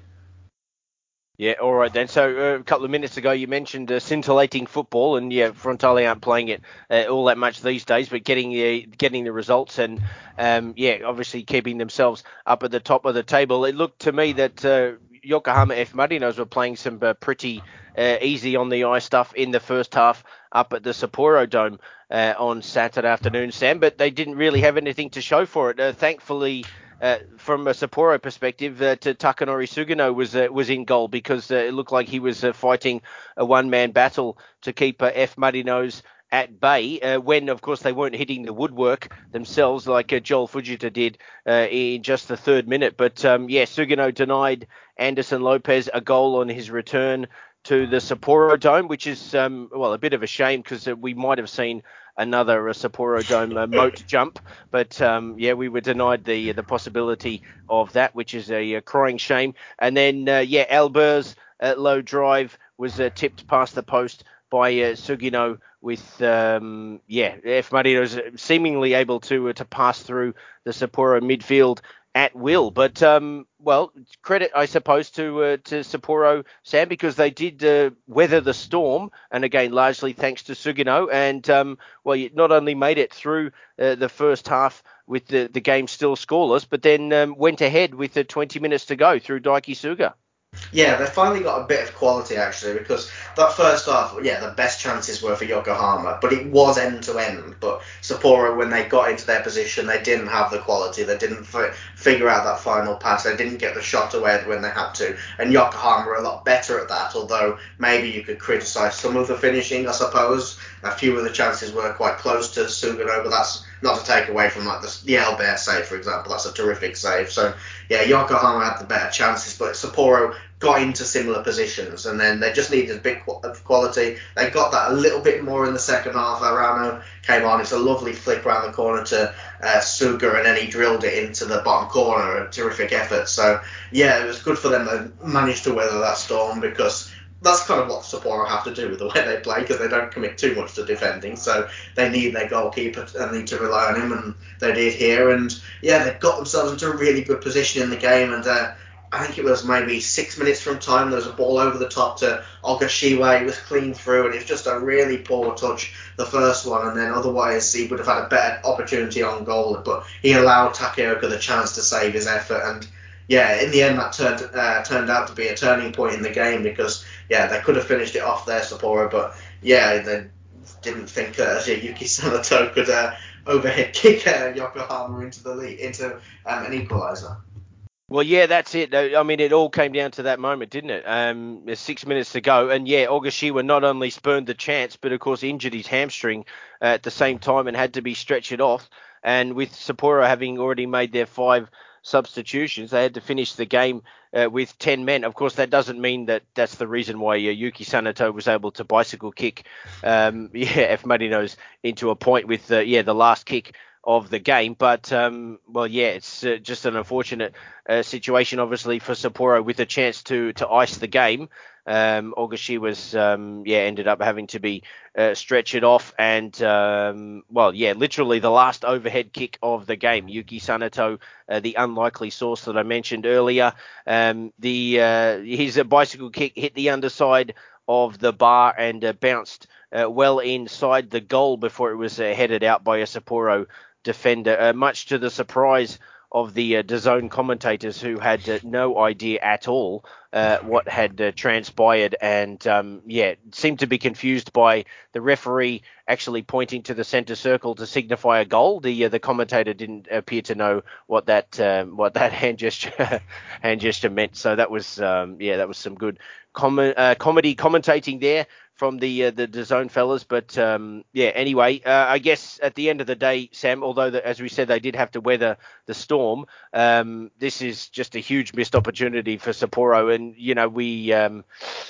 Yeah, all right then. So uh, a couple of minutes ago, you mentioned uh, scintillating football, and yeah, Frontale aren't playing it uh, all that much these days, but getting the getting the results, and um, yeah, obviously keeping themselves up at the top of the table. It looked to me that uh, Yokohama F Marinos were playing some uh, pretty uh, easy on the eye stuff in the first half up at the Sapporo Dome uh, on Saturday afternoon, Sam, but they didn't really have anything to show for it. Uh, thankfully. Uh, from a Sapporo perspective, uh, to Takanori Sugino was uh, was in goal because uh, it looked like he was uh, fighting a one-man battle to keep uh, F Marinos at bay uh, when, of course, they weren't hitting the woodwork themselves like uh, Joel Fujita did uh, in just the third minute. But, um, yeah, Sugino denied Anderson Lopez a goal on his return to the Sapporo Dome, which is, um, well, a bit of a shame because uh, we might have seen another uh, Sapporo Dome uh, moat jump. But, um, yeah, we were denied the the possibility of that, which is a, a crying shame. And then, uh, yeah, Albert's uh, low drive was uh, tipped past the post by uh, Sugino with, um, yeah, F. Marinos seemingly able to uh, to pass through the Sapporo midfield at will. But, um, well, credit, I suppose, to uh, to Sapporo, Sam, because they did uh, weather the storm, and again, largely thanks to Sugino. And, um, well, you not only made it through uh, the first half with the, the game still scoreless, but then um, went ahead with the twenty minutes to go through Daiki Suga. Yeah, they finally got a bit of quality actually because that first half, yeah, the best chances were for Yokohama, but it was end to end. But Sapporo, when they got into their position, they didn't have the quality. They didn't f- figure out that final pass. They didn't get the shot away when they had to. And Yokohama were a lot better at that. Although maybe you could criticise some of the finishing. I suppose a few of the chances were quite close to Sugano, but that's not to take away from like the, the Albert save, for example. That's a terrific save. So yeah, Yokohama had the better chances, but Sapporo got into similar positions, and then they just needed a bit of quality. They got that a little bit more in the second half. Arano came on. It's a lovely flick around the corner to uh, Suga, and then he drilled it into the bottom corner. A terrific effort. So, yeah, it was good for them to manage to weather that storm because that's kind of what Sapporo have to do with the way they play because they don't commit too much to defending. So they need their goalkeeper and need to rely on him, and they did here. And, yeah, they got themselves into a really good position in the game, and uh, I think it was maybe six minutes from time. There was a ball over the top to Ogashiwa. He was clean through, and it's just a really poor touch, the first one. And then otherwise, he would have had a better opportunity on goal. But he allowed Takeoka the chance to save his effort. And yeah, in the end, that turned uh, turned out to be a turning point in the game because yeah, they could have finished it off there, Sapporo. But yeah, they didn't think uh, Yuki Sanato could uh, overhead kick uh, Yokohama into the lead, into um, an equaliser. Well, yeah, that's it. I mean, it all came down to that moment, didn't it? Um, there's six minutes to go, and yeah, Ogashiwa not only spurned the chance, but of course injured his hamstring uh, at the same time and had to be stretched off. And with Sapporo having already made their five substitutions, they had to finish the game uh, with ten men. Of course, that doesn't mean that that's the reason why uh, Yuki Sanato was able to bicycle kick, um, yeah, F Marinos into a point with uh, yeah the last kick of the game. But, um, well, yeah, it's uh, just an unfortunate uh, situation, obviously, for Sapporo with a chance to to ice the game. Um, Ogashi was, um, yeah, ended up having to be uh, stretched off. And, um, well, yeah, literally the last overhead kick of the game. Yuki Sanato, uh, the unlikely source that I mentioned earlier. Um, the uh, his uh, bicycle kick hit the underside of the bar and uh, bounced uh, well inside the goal before it was uh, headed out by a Sapporo defender, uh, much to the surprise of the uh, DAZN commentators who had uh, no idea at all uh, what had uh, transpired and, um, yeah, seemed to be confused by the referee actually pointing to the centre circle to signify a goal. The uh, the commentator didn't appear to know what that um, what that hand gesture hand gesture meant. So that was um, yeah, that was some good com- uh, comedy commentating there from the uh, the DAZN fellas. But um, yeah, anyway, uh, I guess at the end of the day, Sam, although the, as we said, they did have to weather the storm, um, this is just a huge missed opportunity for Sapporo. And, you know, we... Um,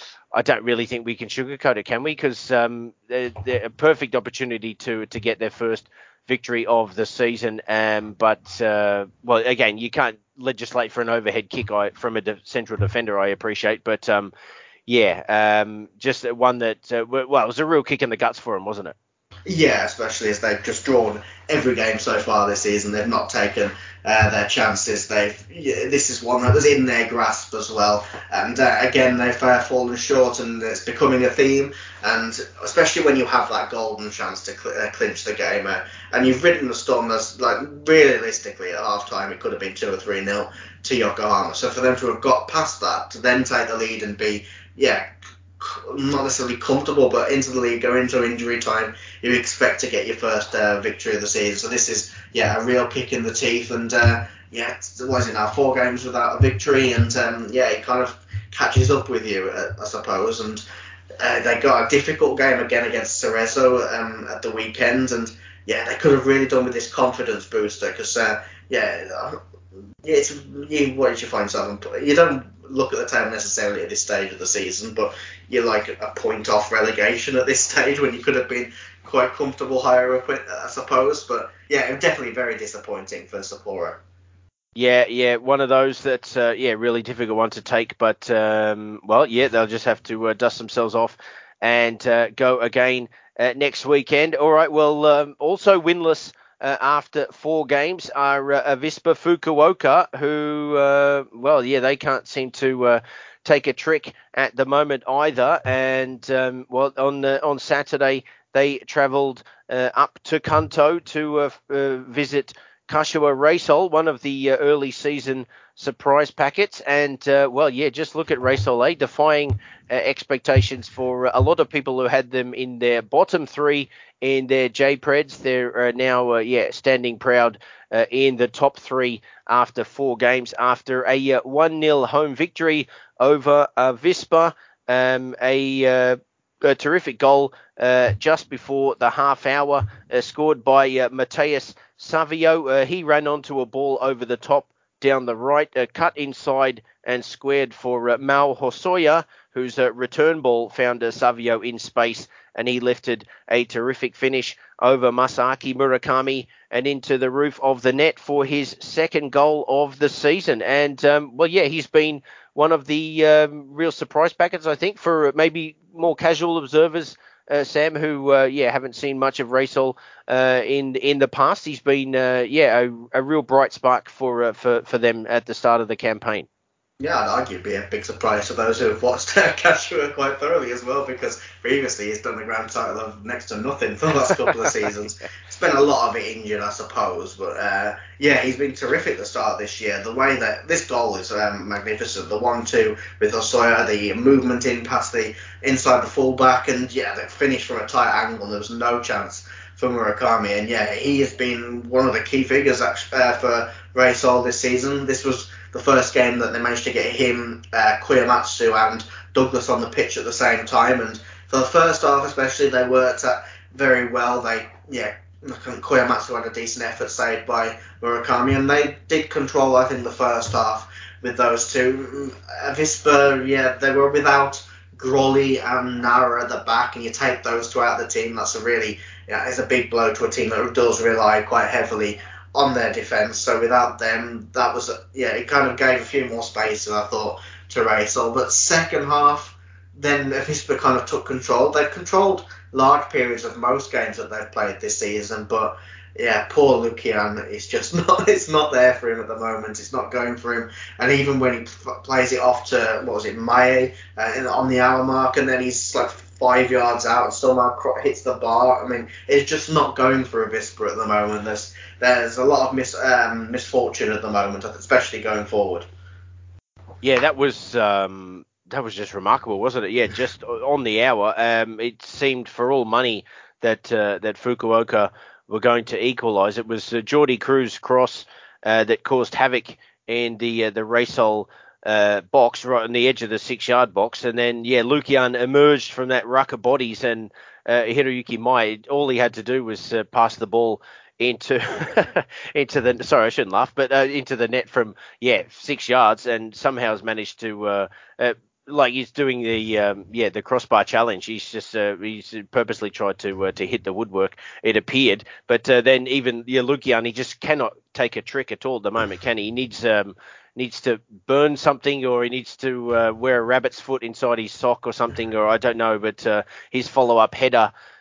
I don't really think we can sugarcoat it, can we? Because um, they're, they're a perfect opportunity to to get their first victory of the season. Um, but, uh, well, again, you can't legislate for an overhead kick I, from a de- central defender, I appreciate. But, um, yeah, um, just one that, uh, well, it was a real kick in the guts for him, wasn't it? Yeah, especially as they've just drawn every game so far this season. They've not taken uh, their chances. They've yeah, this is one that was in their grasp as well, and uh, again they've uh, fallen short, and it's becoming a theme. And especially when you have that golden chance to cl- uh, clinch the game, uh, and you've ridden the storm as like realistically at half time it could have been two or three nil to Yokohama. So for them to have got past that, to then take the lead and be yeah not necessarily comfortable, but into the league, go into injury time, you expect to get your first uh, victory of the season. So this is, yeah, a real kick in the teeth. And, uh, yeah, what is it now? Four games without a victory. And, um, yeah, it kind of catches up with you, uh, I suppose. And uh, they got a difficult game again against Cerezo um, at the weekend. And, yeah, they could have really done with this confidence booster because, uh, yeah, it's you. What did you find, Southern? You don't look at the table necessarily at this stage of the season, but you're like a point off relegation at this stage when you could have been quite comfortable higher up, I suppose. But yeah, it was definitely very disappointing for Sapporo. Yeah, yeah, one of those that's uh, yeah, really difficult one to take, but um, well, yeah, they'll just have to uh, dust themselves off and uh, go again uh, next weekend. All right, well, um, also winless uh, after four games are uh, Avispa Fukuoka, who, uh, well, yeah, they can't seem to uh, take a trick at the moment either. And um, well, on uh, on Saturday they travelled uh, up to Kanto to uh, uh, visit Kashiwa Racehall, one of the uh, early season surprise packets. And, uh, well, yeah, just look at Racehall, eh? Defying uh, expectations for uh, a lot of people who had them in their bottom three in their J-Preds. They're uh, now, uh, yeah, standing proud uh, in the top three after four games, after a uh, one nil home victory over uh, Vispa, um, a... Uh, a terrific goal uh, just before the half hour, uh, scored by uh, Mateus Savio. Uh, he ran onto a ball over the top down the right, uh, cut inside and squared for uh, Mal Hosoya, whose uh, return ball found uh, Savio in space, and he lifted a terrific finish over Masaki Murakami and into the roof of the net for his second goal of the season. And, um, well, yeah, he's been one of the um, real surprise packets, I think, for maybe more casual observers, uh, Sam, who uh, yeah haven't seen much of Racehall uh, in in the past. He's been uh, yeah a, a real bright spark for uh, for for them at the start of the campaign. Yeah, I'd argue it'd be a big surprise to those who have watched uh, Cashua quite thoroughly as well, because previously he's done the grand title of next to nothing for the last couple of seasons. Spent a lot of it injured, I suppose, but uh, yeah, he's been terrific at the start of this year. The way that this goal is um, magnificent. The one-two with Osoya, the movement in past the inside the fullback, and yeah, the finish from a tight angle. There was no chance for Murakami, and yeah, he has been one of the key figures actually, uh, for Racehall this season. This was the first game that they managed to get him, uh, Koyamatsu and Douglas on the pitch at the same time. And for the first half especially, they worked at very well. They, yeah, Koyamatsu had a decent effort saved by Murakami, and they did control, I think, the first half with those two. Avispa, yeah, they were without Grolly and Nara at the back, and you take those two out of the team, that's a really, yeah, it's a big blow to a team that does rely quite heavily on their defence. So without them, that was, yeah, it kind of gave a few more spaces, I thought, to Racehall. But second half, then Avispa kind of took control. They've controlled large periods of most games that they've played this season, but yeah, poor Lukian is just not, it's not there for him at the moment. It's not going for him. And even when he f- plays it off to, what was it, Maye uh, on the hour mark, and then he's like five yards out and somehow hits the bar. I mean, it's just not going for Avispa at the moment. There's there's a lot of mis, um, misfortune at the moment, especially going forward. Yeah, that was um, that was just remarkable, wasn't it? Yeah, just on the hour. Um, it seemed for all money that uh, that Fukuoka were going to equalise. It was uh, Geordie Cruz cross uh, that caused havoc in the uh, the Racehall uh, box, right on the edge of the six-yard box, and then yeah, Lukian emerged from that ruck of bodies, and uh, Hiroyuki Mai, all he had to do was uh, pass the ball into into the sorry I shouldn't laugh but uh, into the net from yeah six yards, and somehow has managed to uh, uh, like he's doing the um, yeah the crossbar challenge. He's just uh, he's purposely tried to uh, to hit the woodwork, it appeared, but uh, then even yeah, Lukian, he just cannot take a trick at all at the moment, can he? He needs um needs to burn something, or he needs to uh, wear a rabbit's foot inside his sock or something, or I don't know, but uh, his follow up header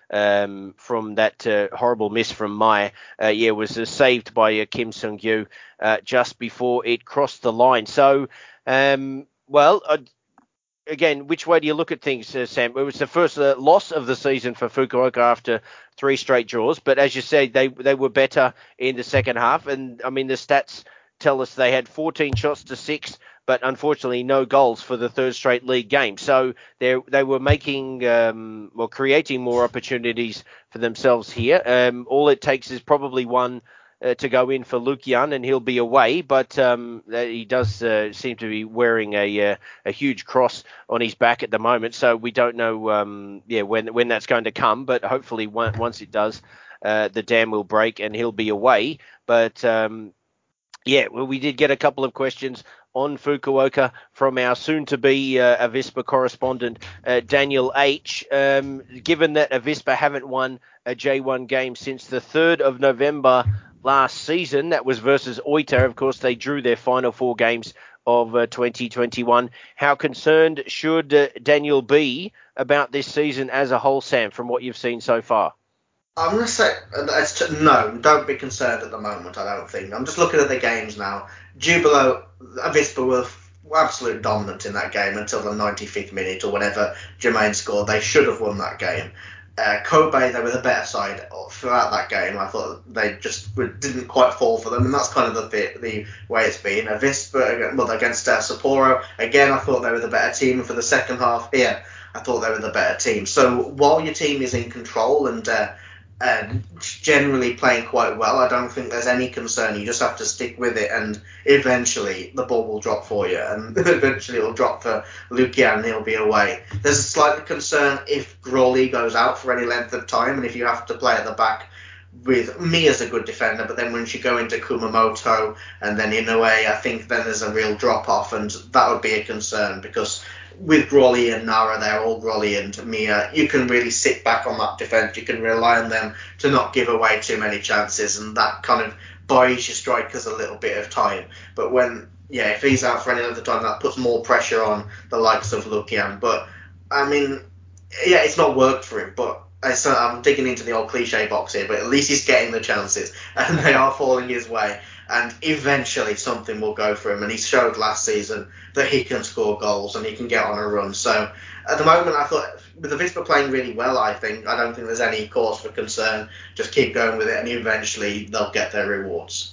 um, from that uh, horrible miss from Mai, uh, yeah, was uh, saved by uh, Kim Sung-gyu uh, just before it crossed the line. So, um, well, uh, again, which way do you look at things, uh, Sam? It was the first uh, loss of the season for Fukuoka after three straight draws, but as you said, they they were better in the second half, and I mean the stats tell us they had fourteen shots to six, but unfortunately no goals for the third straight league game. So they they were making um, well creating more opportunities for themselves here. Um, all it takes is probably one uh, to go in for Luke Yan, and he'll be away. But um, he does uh, seem to be wearing a uh, a huge cross on his back at the moment, so we don't know um, yeah when when that's going to come. But hopefully one, once it does, uh, the dam will break and he'll be away. But um, yeah, well, we did get a couple of questions on Fukuoka from our soon-to-be uh, Avispa correspondent, uh, Daniel H. Um, given that Avispa haven't won a J one game since the third of November last season, that was versus Oita. Of course, they drew their final four games of uh, twenty twenty-one. How concerned should uh, Daniel be about this season as a whole, Sam, from what you've seen so far? I'm going to say it's t- no, don't be concerned at the moment, I don't think. I'm just looking at the games now. Jubilo, Avispa were absolute dominant in that game until the ninety-fifth minute or whenever Jermaine scored. They should have won that game. Uh, Kobe, they were the better side throughout that game. I thought they just didn't quite fall for them, and that's kind of the the way it's been. Avispa, well, against uh, Sapporo, again, I thought they were the better team. And for the second half here, I thought they were the better team. So while your team is in control and uh, and generally playing quite well, I don't think there's any concern. You just have to stick with it, and eventually the ball will drop for you, and eventually it'll drop for Lukian and he'll be away. There's a slight concern if Grawley goes out for any length of time, and if you have to play at the back with me as a good defender, but then once you go into Kumamoto and then Inoue, I think then there's a real drop off, and that would be a concern because with Grawley and Nara, they're all Grawley and Mia, you can really sit back on that defence. You can rely on them to not give away too many chances, and that kind of buys your strikers a little bit of time. But when, yeah, if he's out for any other time, that puts more pressure on the likes of Lukian. But, I mean, yeah, it's not worked for him, but so I'm digging into the old cliche box here, but at least he's getting the chances, and they are falling his way. And eventually something will go for him. And he showed last season that he can score goals and he can get on a run. So at the moment, I thought with the Avispa playing really well, I think I don't think there's any cause for concern. Just keep going with it, and eventually they'll get their rewards.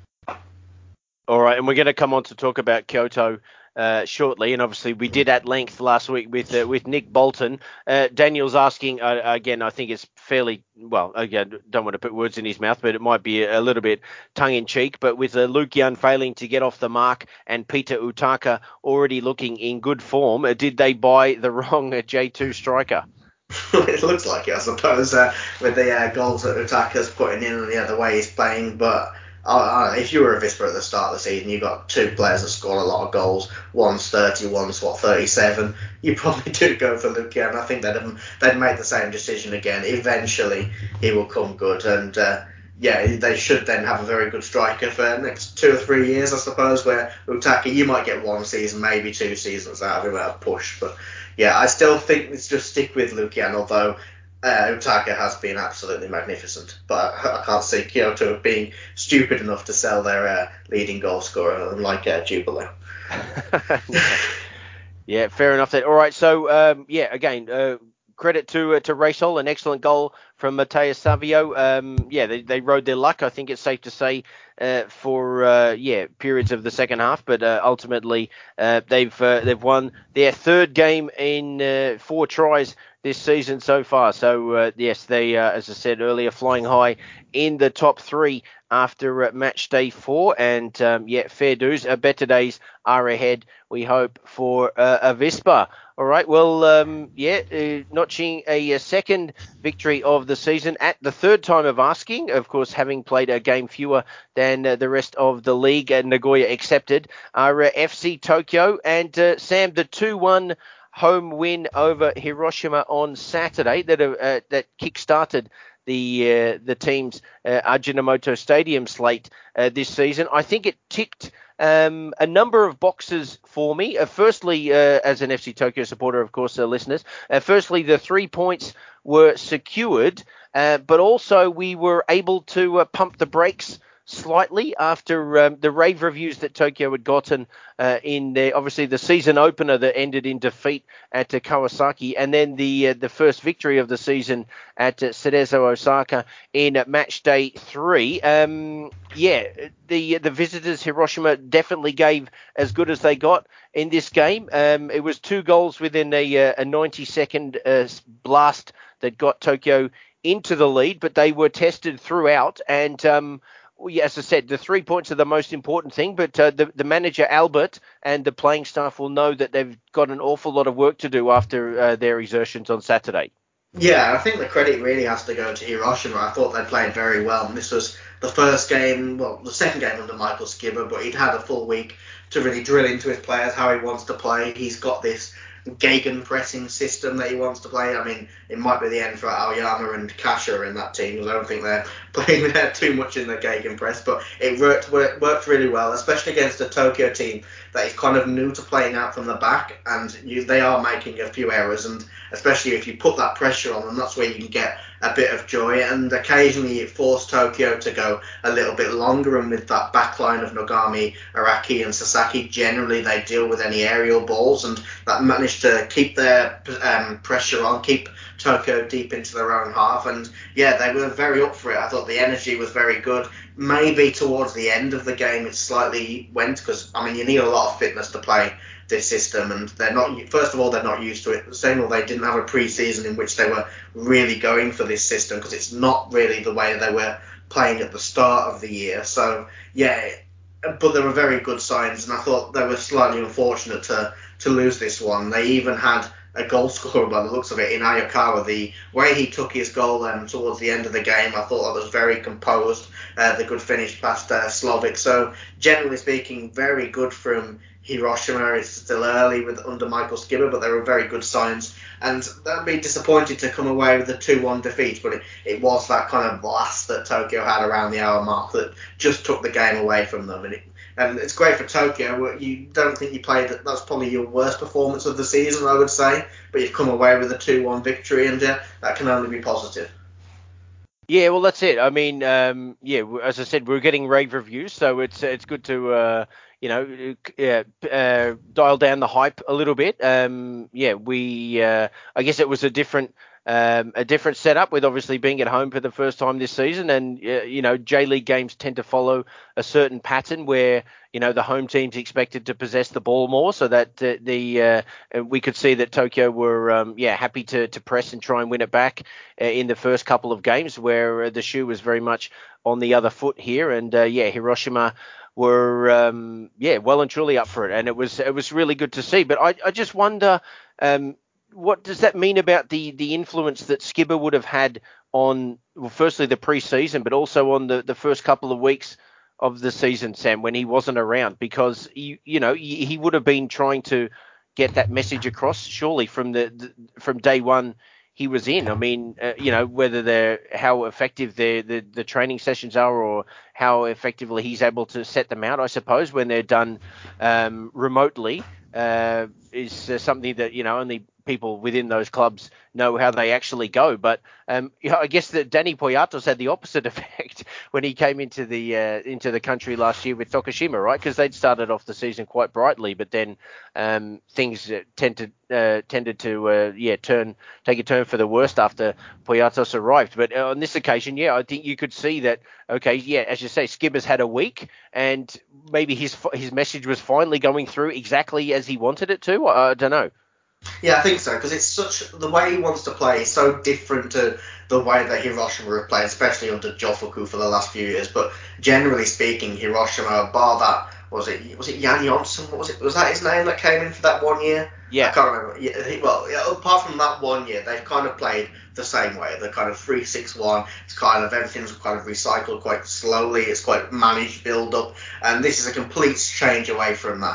All right, and we're going to come on to talk about Kyoto uh, shortly, and obviously we did at length last week with uh, with Nick Bolton. Uh, Daniel's asking uh, again. I think it's fairly well. Again, don't want to put words in his mouth, but it might be a, a little bit tongue in cheek. But with uh, Luke Young failing to get off the mark and Peter Utaka already looking in good form, uh, did they buy the wrong uh, J two striker? It looks like it, I suppose, uh, with the uh, goals that Utaka's putting in and the other way he's playing, but. Uh, if you were a Avispa at the start of the season, you got two players that score a lot of goals. One's thirty, one's what thirty-seven. You probably do go for Lukian. I think they'd have, they'd make the same decision again. Eventually, he will come good, and uh, yeah, they should then have a very good striker for the next two or three years, I suppose. Where Utaka, you might get one season, maybe two seasons out of him at a push, but yeah, I still think let's just stick with Lukian, although. Uh, Utaka has been absolutely magnificent, but I, I can't see Kyoto being stupid enough to sell their uh, leading goal scorer, unlike uh, Jubilo. Yeah, fair enough. There. All right, so um, yeah, again, uh, credit to uh, to Racehol, an excellent goal from Mateus Savio. Um, yeah, they, they rode their luck. I think it's safe to say uh, for uh, yeah periods of the second half, but uh, ultimately uh, they've uh, they've won their third game in uh, four tries this season so far. So uh, yes, they uh, as I said earlier, flying high in the top three after uh, match day four, and um, yeah, fair dues. Uh, better days are ahead, we hope, for uh, Avispa. All right, well, um, yeah, uh, notching a, a second victory of the season at the third time of asking, of course, having played a game fewer than uh, the rest of the league, and Nagoya accepted, are uh, F C Tokyo. And uh, Sam, the two one home win over Hiroshima on Saturday that uh, that kick-started the uh, the team's uh, Ajinomoto Stadium slate uh, this season. I think it ticked um, a number of boxes for me. Uh, firstly, uh, as an F C Tokyo supporter, of course, uh, listeners, uh, firstly, the three points were secured, uh, but also we were able to uh, pump the brakes slightly after um, the rave reviews that Tokyo had gotten uh, in their, obviously the season opener that ended in defeat at uh, Kawasaki, and then the uh, the first victory of the season at uh, Cerezo Osaka in uh, match day three. Um, yeah, the the visitors Hiroshima definitely gave as good as they got in this game. Um, it was two goals within a, uh, a ninety second uh, blast that got Tokyo into the lead, but they were tested throughout, and um, well, yeah, as I said, the three points are the most important thing, but uh, the, the manager, Albert, and the playing staff will know that they've got an awful lot of work to do after uh, their exertions on Saturday. Yeah, I think the credit really has to go to Hiroshima. I thought they played very well, and this was the first game, well, the second game under Michael Skibber, but he'd had a full week to really drill into his players, how he wants to play. He's got this Gegen pressing system that he wants to play. I mean, it might be the end for Aoyama and Kasha in that team, because I don't think they're playing there too much in the Gegen press, but it worked, worked worked really well, especially against a Tokyo team that is kind of new to playing out from the back, and you, they are making a few errors, and especially if you put that pressure on them, that's where you can get a bit of joy, and occasionally it forced Tokyo to go a little bit longer, and with that backline of Nogami, Araki and Sasaki, generally they deal with any aerial balls, and that managed to keep their um, pressure on, keep Tokyo deep into their own half, and yeah, they were very up for it. I thought the energy was very good. Maybe towards the end of the game it slightly went, because I mean you need a lot of fitness to play this system, and they're not, first of all, they're not used to it. Second of all, they didn't have a pre-season in which they were really going for this system, because it's not really the way they were playing at the start of the year. So yeah, but there were very good signs, and I thought they were slightly unfortunate to to lose this one. They even had a goal scorer by the looks of it in Ayakawa. The way he took his goal um, towards the end of the game, I thought that was very composed. Uh, the good finish past uh, Slovic. So generally speaking, very good from Hiroshima. It's still early with under Michael Skibber, but there were very good signs. And they'd be disappointed to come away with a two one defeat, but it, it was that kind of blast that Tokyo had around the hour mark that just took the game away from them. And, it, and it's great for Tokyo. You don't think you played, that's probably your worst performance of the season, I would say, but you've come away with a two one victory, and uh, that can only be positive. Yeah, well, that's it. I mean, um, yeah, as I said, we're getting rave reviews, so it's it's good to uh, you know uh, uh, dial down the hype a little bit. Um, yeah, we uh, I guess it was a different um, a different setup with obviously being at home for the first time this season, and uh, you know J League games tend to follow a certain pattern where you know the home team's expected to possess the ball more, so that uh, the uh, we could see that Tokyo were um, yeah happy to to press and try and win it back uh, in the first couple of games, where uh, the shoe was very much on the other foot here, and uh, yeah Hiroshima were um, yeah well and truly up for it, and it was it was really good to see. But I, I just wonder. Um, What does that mean about the, the influence that Skibber would have had on, well, firstly, the pre-season, but also on the, the first couple of weeks of the season, Sam, when he wasn't around? Because, you, you know, he would have been trying to get that message across, surely, from the, the from day one he was in. I mean, uh, you know, whether they're, how effective the, the, the training sessions are, or how effectively he's able to set them out, I suppose, when they're done um, remotely, uh, is uh, something that, you know, only people within those clubs know how they actually go. But um, you know, I guess that Danny Poyatos had the opposite effect when he came into the uh, into the country last year with Tokushima, right? Because they'd started off the season quite brightly, but then um, things uh, tended uh, tended to uh, yeah turn take a turn for the worst after Poyatos arrived. But on this occasion, yeah, I think you could see that. Okay, yeah, as you say, Skibber's had a week, and maybe his his message was finally going through exactly as he wanted it to. I, I don't know. Yeah, I think so, because it's such, the way he wants to play is so different to the way that Hiroshima have played, especially under Jofuku for the last few years. But generally speaking, Hiroshima, bar that, was it was it Jan Jonsson? What was it? Was that his name that came in for that one year? Yeah. I can't remember. Yeah, he, well, yeah, apart from that one year, they've kind of played the same way. The kind of three six one. It's kind of, everything's kind of recycled quite slowly. It's quite managed build up, and this is a complete change away from that.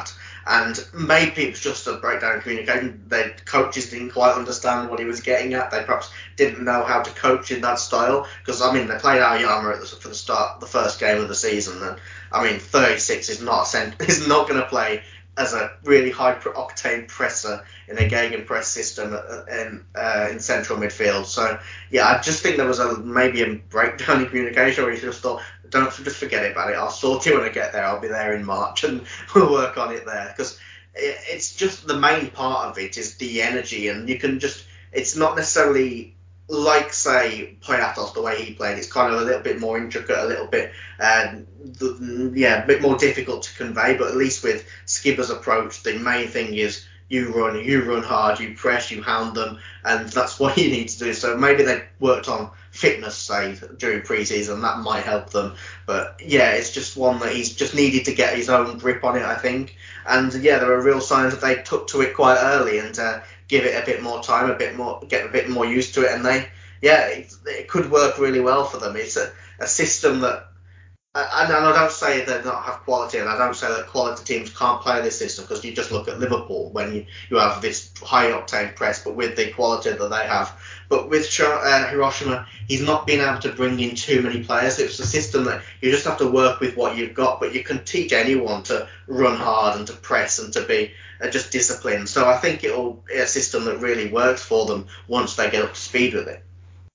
And maybe it was just a breakdown in communication. The coaches didn't quite understand what he was getting at. They perhaps didn't know how to coach in that style. Because, I mean, they played Aoyama at the, for the start, the first game of the season. And, I mean, thirty-six is not, is not going to play as a really high-octane presser in a gegenpress system in, uh, in central midfield. So, yeah, I just think there was a maybe a breakdown in communication where he just thought, don't just forget about it. I'll sort it when I get there. I'll be there in March and we'll work on it there. Because it, it's just the main part of it is the energy, and you can just, it's not necessarily like, say, Poyatos, the way he played. It's kind of a little bit more intricate, a little bit, um, the, yeah, a bit more difficult to convey. But at least with Skibber's approach, the main thing is you run, you run hard, you press, you hound them, and that's what you need to do. So maybe they worked on fitness, say, during pre-season. That might help them. But yeah, it's just one that he's just needed to get his own grip on it, I think. And yeah, there are real signs that they took to it quite early and uh, give it a bit more time, a bit more, get a bit more used to it, and they, yeah, it, it could work really well for them. It's a, a system that, and I don't say they don't have quality, and I don't say that quality teams can't play this system, because you just look at Liverpool when you, you have this high octane press, but with the quality that they have. But with uh, Hiroshima, he's not been able to bring in too many players. It's a system that you just have to work with what you've got, but you can teach anyone to run hard and to press and to be uh, just disciplined. So I think it'll be a system that really works for them once they get up to speed with it.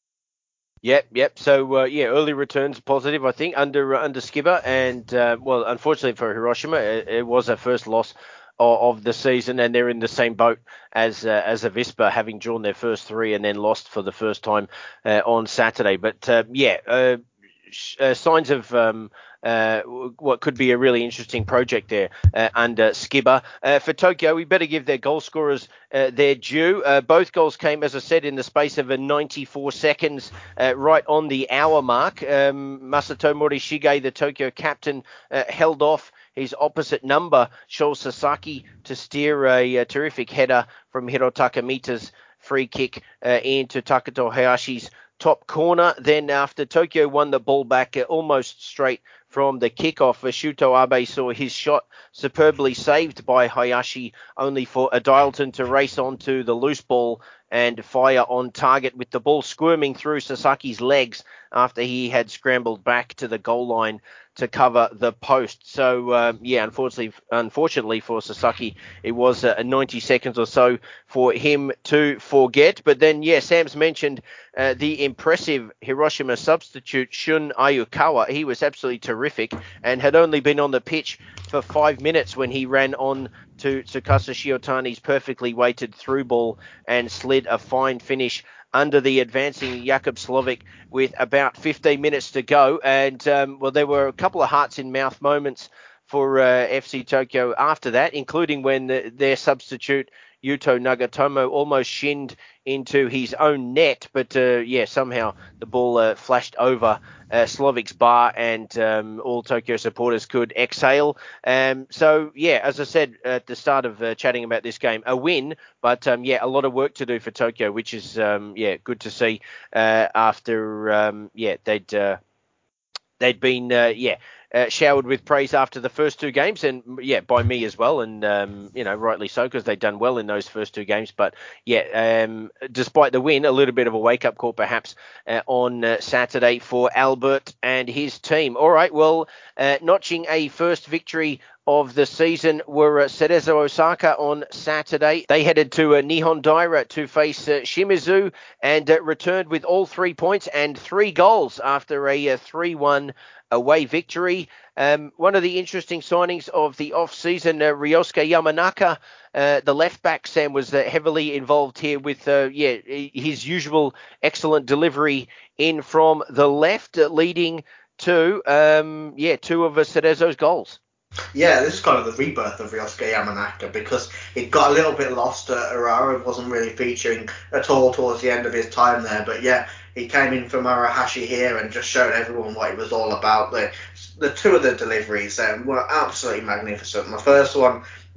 Yep, yep. So uh, yeah, early returns positive, I think, under uh, under Skibber, and uh, well, unfortunately for Hiroshima, it, it was their first loss of, of the season, and they're in the same boat as uh, as Avispa, having drawn their first three and then lost for the first time uh, on Saturday. But uh, yeah, uh, sh- uh, signs of um, uh, what could be a really interesting project there uh, under Skibber. Uh, for Tokyo, we better give their goal scorers uh, their due. Uh, both goals came, as I said, in the space of a ninety-four seconds, uh, right on the hour mark. Um, Masato Morishige, the Tokyo captain, uh, held off his opposite number, Sho Sasaki, to steer a, a terrific header from Hirotaka Mita's free kick uh, into Takato Hayashi's top corner. Then after Tokyo won the ball back uh, almost straight from the kickoff, Shuto Abe saw his shot superbly saved by Hayashi, only for Adilton to race onto the loose ball and fire on target, with the ball squirming through Sasaki's legs after he had scrambled back to the goal line to cover the post. So, um, yeah, unfortunately, unfortunately for Sasaki, it was uh, ninety seconds or so for him to forget. But then, yeah, Sam's mentioned uh, the impressive Hiroshima substitute, Shun Ayukawa. He was absolutely terrific and had only been on the pitch for five minutes when he ran on to Tsukasa Shiotani's perfectly weighted through ball and slid a fine finish under the advancing Jakub Slovic with about fifteen minutes to go. And, um, well, there were a couple of hearts-in-mouth moments for uh, F C Tokyo after that, including when the, their substitute, Yuto Nagatomo, almost shinned into his own net. But, uh, yeah, somehow the ball uh, flashed over uh, Slovic's bar, and um, all Tokyo supporters could exhale. Um, so, yeah, as I said at the start of uh, chatting about this game, a win, but, um, yeah, a lot of work to do for Tokyo, which is, um, yeah, good to see uh, after, um, yeah, they'd... Uh, They'd been, uh, yeah, uh, showered with praise after the first two games, and yeah, by me as well, and um, you know, rightly so, because they'd done well in those first two games. But yeah, um, despite the win, a little bit of a wake-up call perhaps uh, on uh, Saturday for Albert and his team. All right, well, uh, notching a first victory of the season were uh, Cerezo Osaka on Saturday. They headed to uh, Nihon Daira to face uh, Shimizu, and uh, returned with all three points and three goals after a uh, three one away victory. Um, one of the interesting signings of the off-season, uh, Ryosuke Yamanaka, uh, the left-back, Sam, was uh, heavily involved here with, uh, yeah, his usual excellent delivery in from the left, uh, leading to, um, yeah, two of uh, Cerezo's goals. Yeah, this is kind of the rebirth of Ryosuke Yamanaka, because it got a little bit lost at Urara. It wasn't really featuring at all towards the end of his time there. But yeah, he came in from Arahashi here and just showed everyone what he was all about. The, the two of the deliveries um, were absolutely magnificent. The first one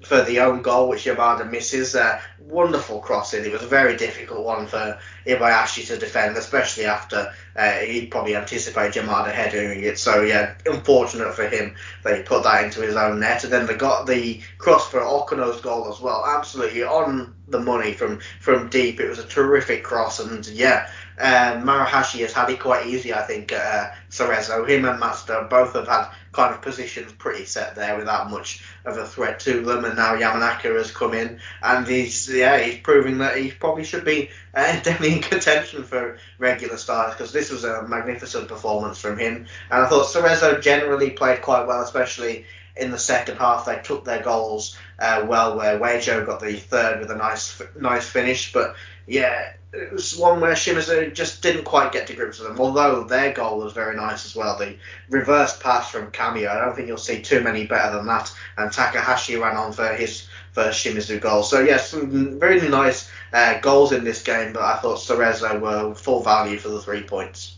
for the own goal, which Yamada misses. Uh, wonderful crossing. It was a very difficult one for Ibayashi to defend, especially after uh, he probably anticipated Yamada heading it. So yeah, unfortunate for him that he put that into his own net. And then they got the cross for Okuno's goal as well. Absolutely on the money from, from deep. It was a terrific cross, and yeah, uh, Maruhashi has had it quite easy, I think. Uh, Cerezo, him and Matsuda both have had kind of positions pretty set there without much of a threat to them, and now Yamanaka has come in, and he's yeah he's proving that he probably should be uh, definitely in contention for regular starters, because this was a magnificent performance from him. And I thought Cerezo generally played quite well, especially in the second half. They took their goals uh, well, where Weijo got the third with a nice nice finish, but yeah, it was one where Shimizu just didn't quite get to grips with them, although their goal was very nice as well. The reverse pass from Kamiya, I don't think you'll see too many better than that, and Takahashi ran on for his first Shimizu goal. So yes, some very nice uh, goals in this game, but I thought Cerezo were full value for the three points.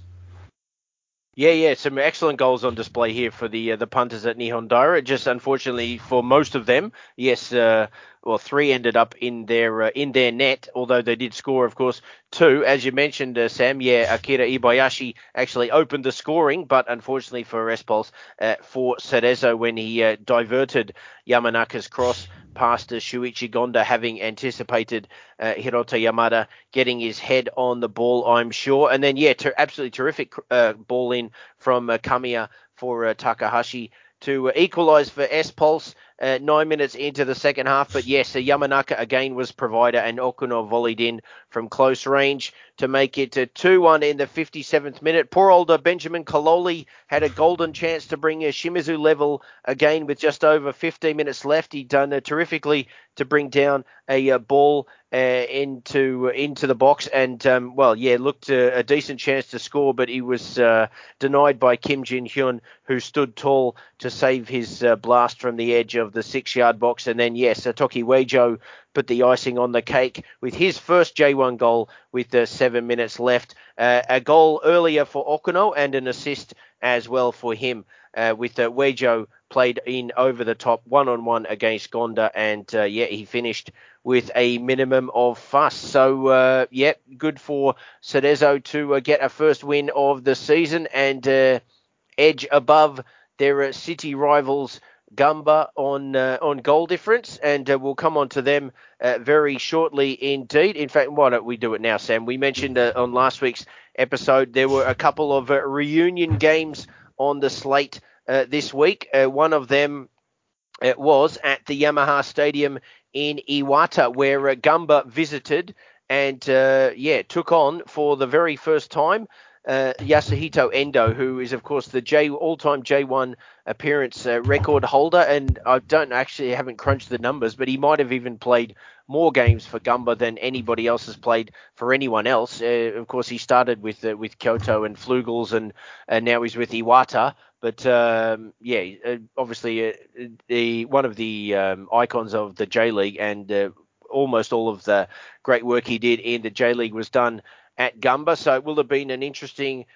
Yeah, yeah, some excellent goals on display here for the uh, the punters at Nihon Daira. Just unfortunately for most of them, yes, uh, well, three ended up in their uh, in their net, although they did score, of course, two. As you mentioned, uh, Sam, yeah, Akira Ibayashi actually opened the scoring, but unfortunately for Espol's, uh, for Cerezo when he uh, diverted Yamanaka's cross past uh, Shuichi Gonda, having anticipated uh, Hirota Yamada getting his head on the ball, I'm sure. And then, yeah, ter- absolutely terrific uh, ball in from uh, Kamiya for uh, Takahashi to uh, equalise for S-Pulse uh, nine minutes into the second half. But yes, uh, Yamanaka again was provider, and Okuno volleyed in from close range to make it uh, two one in the fifty-seventh minute. Poor old uh, Benjamin Kololi had a golden chance to bring uh, Shimizu level again with just over fifteen minutes left. He'd done uh, terrifically to bring down a uh, ball uh, into uh, into the box, and um, well, yeah, looked uh, a decent chance to score, but he was uh, denied by Kim Jin Hyun, who stood tall to save his uh, blast from the edge of the six-yard box. And then, yes, Satoki Weijo put the icing on the cake with his first J one goal with uh, seven minutes left. Uh, a goal earlier for Okuno and an assist as well for him, uh, with uh, Weijo played in over the top one-on-one against Gonda, and uh, yeah, he finished with a minimum of fuss. So, uh, yeah, good for Cerezo to uh, get a first win of the season and uh, edge above their uh, city rivals Gamba on uh, on goal difference, and uh, we'll come on to them uh, very shortly indeed. In fact, why don't we do it now, Sam? We mentioned uh, on last week's episode there were a couple of uh, reunion games on the slate uh, this week. Uh, one of them uh, was at the Yamaha Stadium in Iwata, where uh, Gamba visited and uh, yeah took on for the very first time uh, Yasuhito Endo, who is, of course, the J all-time J one appearance uh, record holder. And I don't actually haven't crunched the numbers, but he might have even played more games for Gamba than anybody else has played for anyone else. Uh, of course, he started with uh, with Kyoto and Flugels, and, and now he's with Iwata. But um, yeah, uh, obviously uh, the one of the um, icons of the J League, and uh, almost all of the great work he did in the J League was done at Gamba. So it will have been an interesting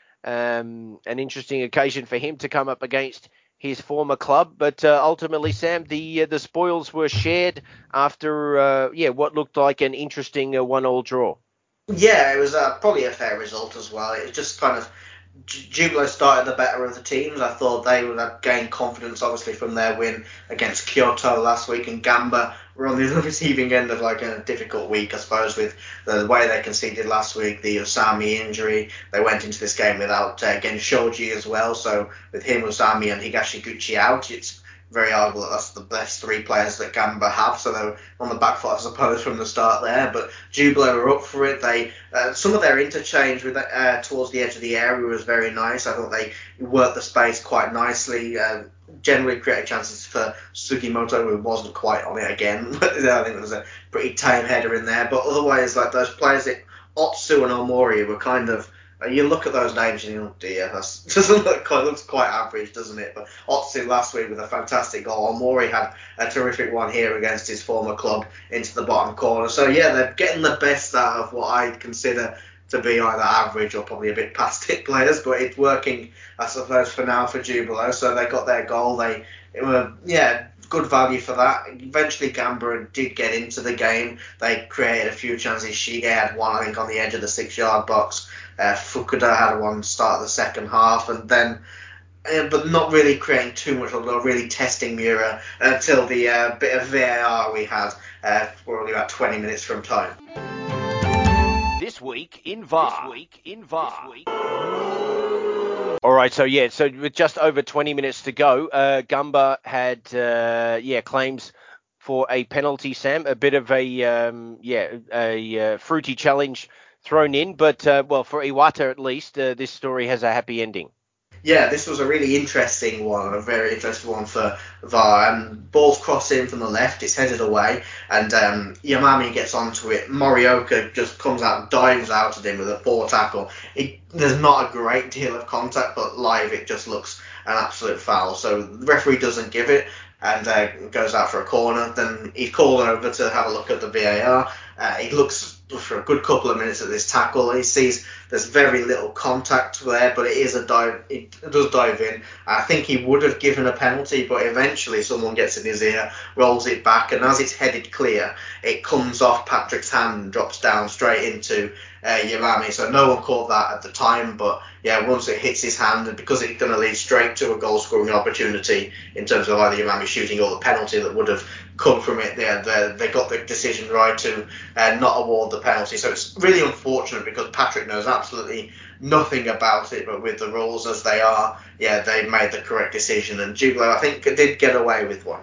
um, an interesting occasion for him to come up against his former club. But uh, ultimately, Sam, the uh, the spoils were shared after uh, yeah what looked like an interesting uh, one-all draw. Yeah, it was uh, probably a fair result as well. It was just kind of Jubilo started the better of the teams. I thought they would have gained confidence, obviously, from their win against Kyoto last week, and Gamba were on the receiving end of like a difficult week, I suppose, with the way they conceded last week, the Usami injury. They went into this game without uh, Genshoji as well, so with him, Usami, and Higashiguchi out, it's very arguable that that's the best three players that Gamba have, so they're on the back foot, I suppose, from the start there. But Jubilo were up for it. They uh, some of their interchange with uh, towards the edge of the area was very nice. I thought they worked the space quite nicely. Uh, generally created chances for Sugimoto, who wasn't quite on it again. I think there was a pretty tame header in there. But otherwise, like those players, that Otsu and Omori were kind of. You look at those names and you think, oh dear, that doesn't look quite, looks quite average, doesn't it? But Otsu last week with a fantastic goal. Omori had a terrific one here against his former club into the bottom corner. So yeah, they're getting the best out of what I'd consider to be either average or probably a bit past it players, but it's working, I suppose, for now for Jubilo. So they got their goal. They it were yeah good value for that. Eventually, Gamba did get into the game. They created a few chances. Shige had one, I think, on the edge of the six-yard box. Uh, Fukuda had one start of the second half, and then, uh, but not really creating too much, although really testing Miura until the uh, bit of V A R we had. Uh, we're only about twenty minutes from time. This week in V A R. This week in V A R. This week. All right, so yeah, so with just over twenty minutes to go, uh, Gamba had uh, yeah claims for a penalty, Sam. A bit of a um, yeah a uh, fruity challenge thrown in, but uh, well, for Iwata at least, uh, this story has a happy ending. Yeah, this was a really interesting one, a very interesting one for V A R. And ball's crossed in from the left, it's headed away, and um, Yamami gets onto it. Morioka just comes out, dives out at him with a poor tackle. It, there's not a great deal of contact, but live it just looks an absolute foul. So the referee doesn't give it and uh, goes out for a corner. Then he's called over to have a look at the V A R. Uh, he looks for a good couple of minutes at this tackle. He sees there's very little contact there, but it is a dive. It does dive in. I think he would have given a penalty, but eventually someone gets in his ear, rolls it back, and as it's headed clear, it comes off Patrick's hand and drops down straight into uh, Yamami. So no one caught that at the time, but yeah, once it hits his hand, and because it's going to lead straight to a goal scoring opportunity in terms of either Yamami shooting or the penalty that would have come from it, yeah, they, they got the decision right to uh, not award the penalty. So it's really unfortunate because Patrick knows absolutely nothing about it, but with the rules as they are, yeah, they made the correct decision, and Jubilo, I think, did get away with one.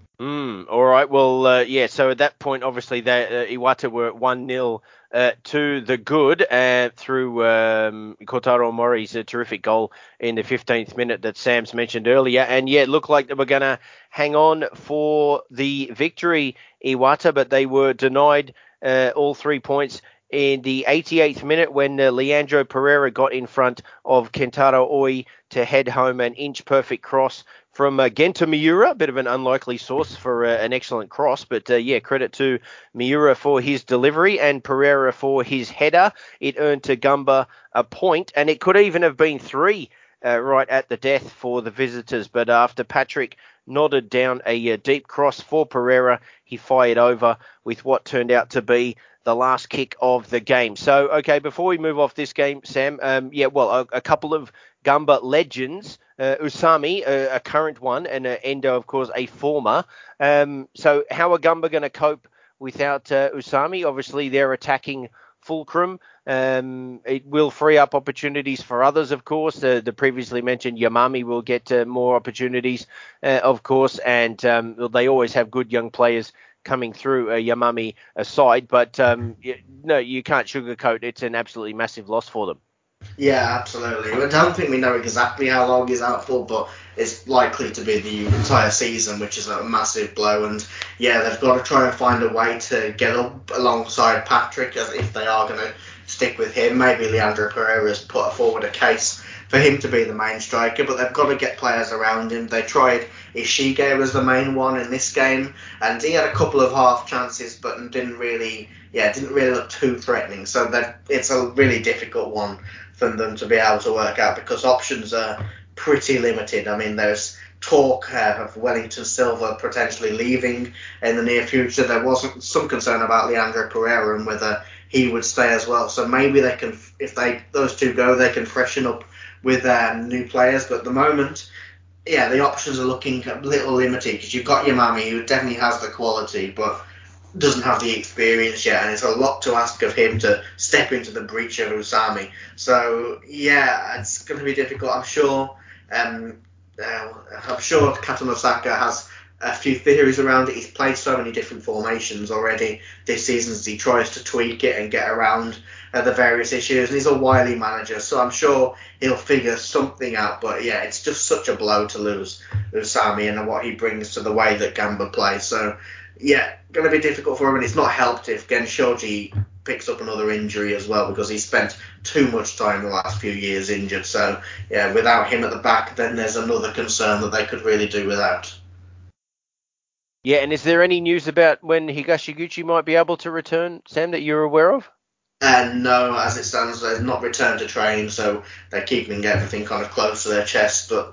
Mm, all right, well, uh, yeah, so at that point, obviously, they, uh, Iwata were at one nil uh, to the good uh, through um, Kotaro Mori's a terrific goal in the fifteenth minute that Sam's mentioned earlier. And, yeah, it looked like they were going to hang on for the victory, Iwata, but they were denied uh, all three points in the eighty-eighth minute when uh, Leandro Pereira got in front of Kentaro Oi to head home an inch-perfect cross from uh, Genta Miura, a bit of an unlikely source for uh, an excellent cross. But, uh, yeah, credit to Miura for his delivery and Pereira for his header. It earned to Gamba a point, and it could even have been three uh, right at the death for the visitors. But after Patrick nodded down a uh, deep cross for Pereira, he fired over with what turned out to be the last kick of the game. So, okay, before we move off this game, Sam, um, yeah, well, a, a couple of Gamba legends, uh, Usami, a, a current one, and uh, Endo, of course, a former. Um, so how are Gamba going to cope without uh, Usami? Obviously, they're attacking Fulcrum. Um, it will free up opportunities for others, of course. Uh, the previously mentioned Yamami will get uh, more opportunities, uh, of course, and um, they always have good young players coming through, uh, Yamami aside. But um, you, no, you can't sugarcoat. It's an absolutely massive loss for them. Yeah, absolutely. I don't think we know exactly how long he's out for, but it's likely to be the entire season, which is a massive blow. And yeah, they've got to try and find a way to get up alongside Patrick, as if they are going to stick with him. Maybe Leandro Pereira's put forward a case for him to be the main striker, but they've got to get players around him. They tried Ishige as the main one in this game, and he had a couple of half chances, but didn't really, yeah, didn't really look too threatening. So that it's a really difficult one for them to be able to work out because options are pretty limited. I mean, there's talk uh, of Wellington Silva potentially leaving in the near future. There wasn't some concern about Leandro Pereira and whether he would stay as well. So maybe they can, if they those two go, they can freshen up with um, new players. But at the moment, yeah, the options are looking a little limited because you've got Yamami, who definitely has the quality, but doesn't have the experience yet, and it's a lot to ask of him to step into the breach of Usami. So yeah, it's going to be difficult. I'm sure. Um, uh, I'm sure Katanosaka has a few theories around it. He's played so many different formations already this season as he tries to tweak it and get around uh, the various issues. And he's a wily manager, so I'm sure he'll figure something out. But yeah, it's just such a blow to lose Usami and what he brings to the way that Gamba plays. So yeah, going to be difficult for him, and it's not helped if Genshoji picks up another injury as well, because he spent too much time the last few years injured. So yeah, without him at the back, then there's another concern that they could really do without. Yeah, and is there any news about when Higashiguchi might be able to return, Sam, that you're aware of? And no, as it stands, they've not returned to training, so they're keeping everything kind of close to their chest. But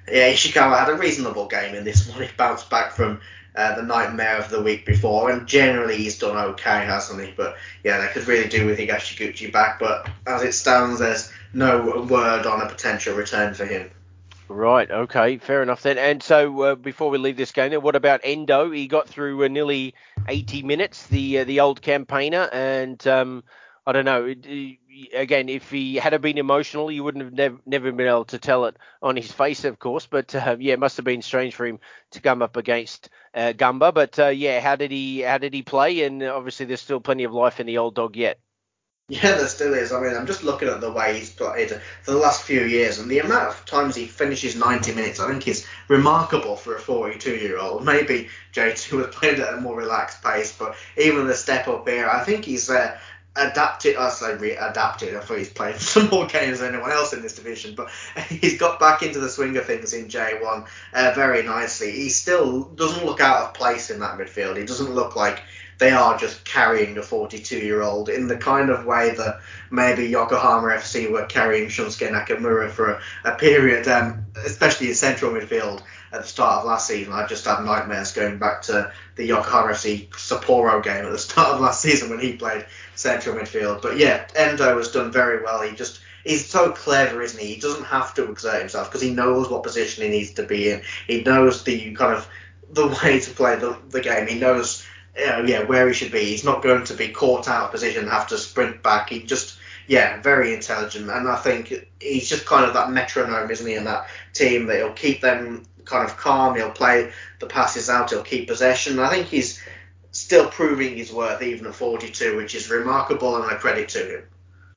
Yeah, Ishikawa had a reasonable game in this one. He bounced back from uh, the nightmare of the week before, and generally he's done okay, hasn't he? But yeah, they could really do with Higashiguchi back. But as it stands, there's no word on a potential return for him. Right, okay, fair enough then. And so uh, before we leave this game, then, what about Endo? He got through uh, nearly eighty minutes, the uh, the old campaigner, and um, I don't know. It, it, again, if he had been emotional, you wouldn't have nev- never been able to tell it on his face, of course. But uh, yeah, it must have been strange for him to come up against uh, Gumba. But uh, yeah, how did he how did he play? And obviously, there's still plenty of life in the old dog yet. Yeah, there still is. I mean, I'm just looking at the way he's played for the last few years, and the amount of times he finishes ninety minutes, I think is remarkable for a forty-two-year-old. Maybe J two has played at a more relaxed pace, but even the step up here, I think he's uh, adapted. I say re- adapted. I thought he's played some more games than anyone else in this division, but he's got back into the swing of things in J one uh, very nicely. He still doesn't look out of place in that midfield. He doesn't look like they are just carrying a forty-two-year-old in the kind of way that maybe Yokohama F C were carrying Shunsuke Nakamura for a, a period, um, especially in central midfield at the start of last season. I just had nightmares going back to the Yokohama F C Sapporo game at the start of last season when he played central midfield. But yeah, Endo has done very well. He just he's so clever, isn't he? He doesn't have to exert himself because he knows what position he needs to be in. He knows the kind of the way to play the, the game. He knows Uh, yeah, where he should be. He's not going to be caught out of position and have to sprint back. He just, yeah, very intelligent. And I think he's just kind of that metronome, isn't he, in that team, that he'll keep them kind of calm. He'll play the passes out. He'll keep possession. I think he's still proving his worth even at forty-two, which is remarkable and a credit to him.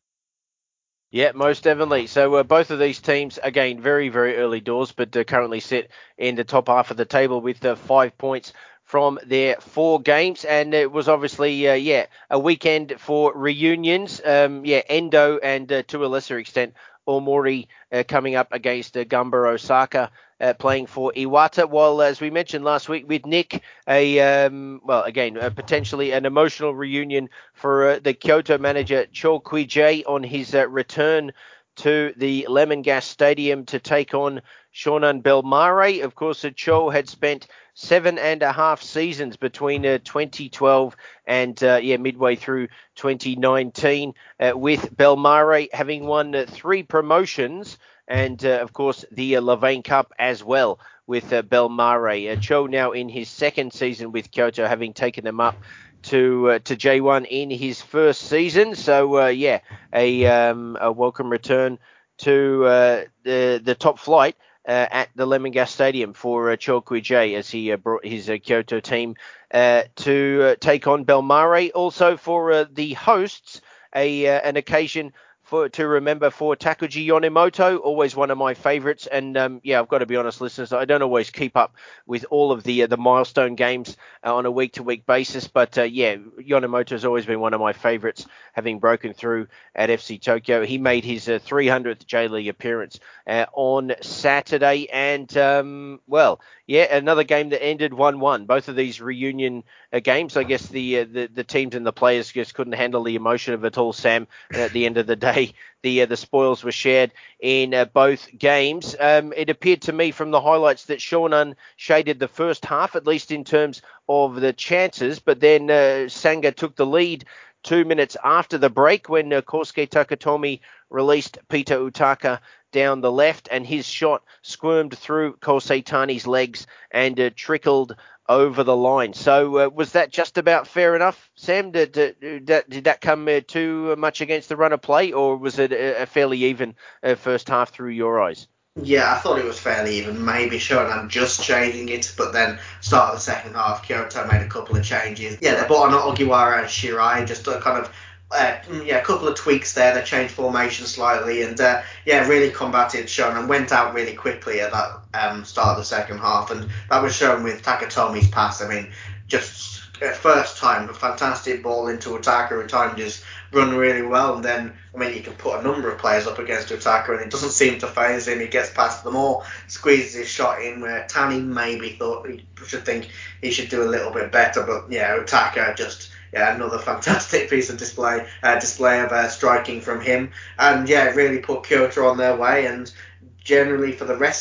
Yeah, most definitely. So uh, both of these teams, again, very, very early doors, but uh, currently sit in the top half of the table with uh, five points from their four games. And it was obviously, uh, yeah, a weekend for reunions. Um, yeah, Endo and uh, to a lesser extent, Omori uh, coming up against uh, Gamba Osaka. Uh, playing for Iwata, while as we mentioned last week with Nick, a um, well again uh, potentially an emotional reunion for uh, the Kyoto manager Cho Kui-jae on his uh, return to the Lemongas Stadium to take on Shonan Bellmare. Of course, uh, Cho had spent seven and a half seasons between uh, twenty twelve and uh, yeah midway through twenty nineteen uh, with Bellmare, having won uh, three promotions. And, uh, of course, the uh, Levain Cup as well with uh, Bellmare. Uh, Cho now in his second season with Kyoto, having taken them up to uh, to J one in his first season. So, uh, yeah, a, um, a welcome return to uh, the, the top flight uh, at the Lemongas Stadium for uh, Cho Kui-jae as he uh, brought his uh, Kyoto team uh, to uh, take on Bellmare. Also for uh, the hosts, a uh, an occasion For, to remember for Takuji Yonemoto, always one of my favorites. And um, yeah, I've got to be honest, listeners, I don't always keep up with all of the uh, the milestone games uh, on a week-to-week basis. But uh, yeah, Yonemoto has always been one of my favorites, having broken through at F C Tokyo. He made his uh, three hundredth J-League appearance uh, on Saturday. And, um, well, yeah, another game that ended one one. Both of these reunion uh, games, I guess the, uh, the the teams and the players just couldn't handle the emotion of it all, Sam. And at the end of the day, the uh, the spoils were shared in uh, both games. Um, it appeared to me from the highlights that Shonan shaded the first half, at least in terms of the chances, but then uh, Sanga took the lead two minutes after the break when uh, Kosuke Takatomi released Peter Utaka down the left, and his shot squirmed through Kosei Tani's legs and uh, trickled over the line. So uh, was that just about fair enough, Sam? Did, did, did that come uh, too much against the run of play, or was it a, a fairly even uh, first half through your eyes? Yeah, I thought it was fairly even. Maybe Shonan just shading it, but then start of the second half, Kyoto made a couple of changes. Yeah, they brought on Ogiwara and Shirai, just a kind of uh, yeah, a couple of tweaks there. They changed formation slightly, and uh, yeah, really combated Shonan. Went out really quickly at that um, start of the second half, and that was shown with Takatomi's pass. I mean, just uh, first time, a fantastic ball into Utaka, who timed his run really well, and then I mean you can put a number of players up against Utaka and it doesn't seem to faze him. He gets past them all, squeezes his shot in where Tani maybe thought he should think he should do a little bit better, but yeah, Utaka just yeah another fantastic piece of display uh, display of uh, striking from him, and yeah really put Kyoto on their way. And generally for the rest of that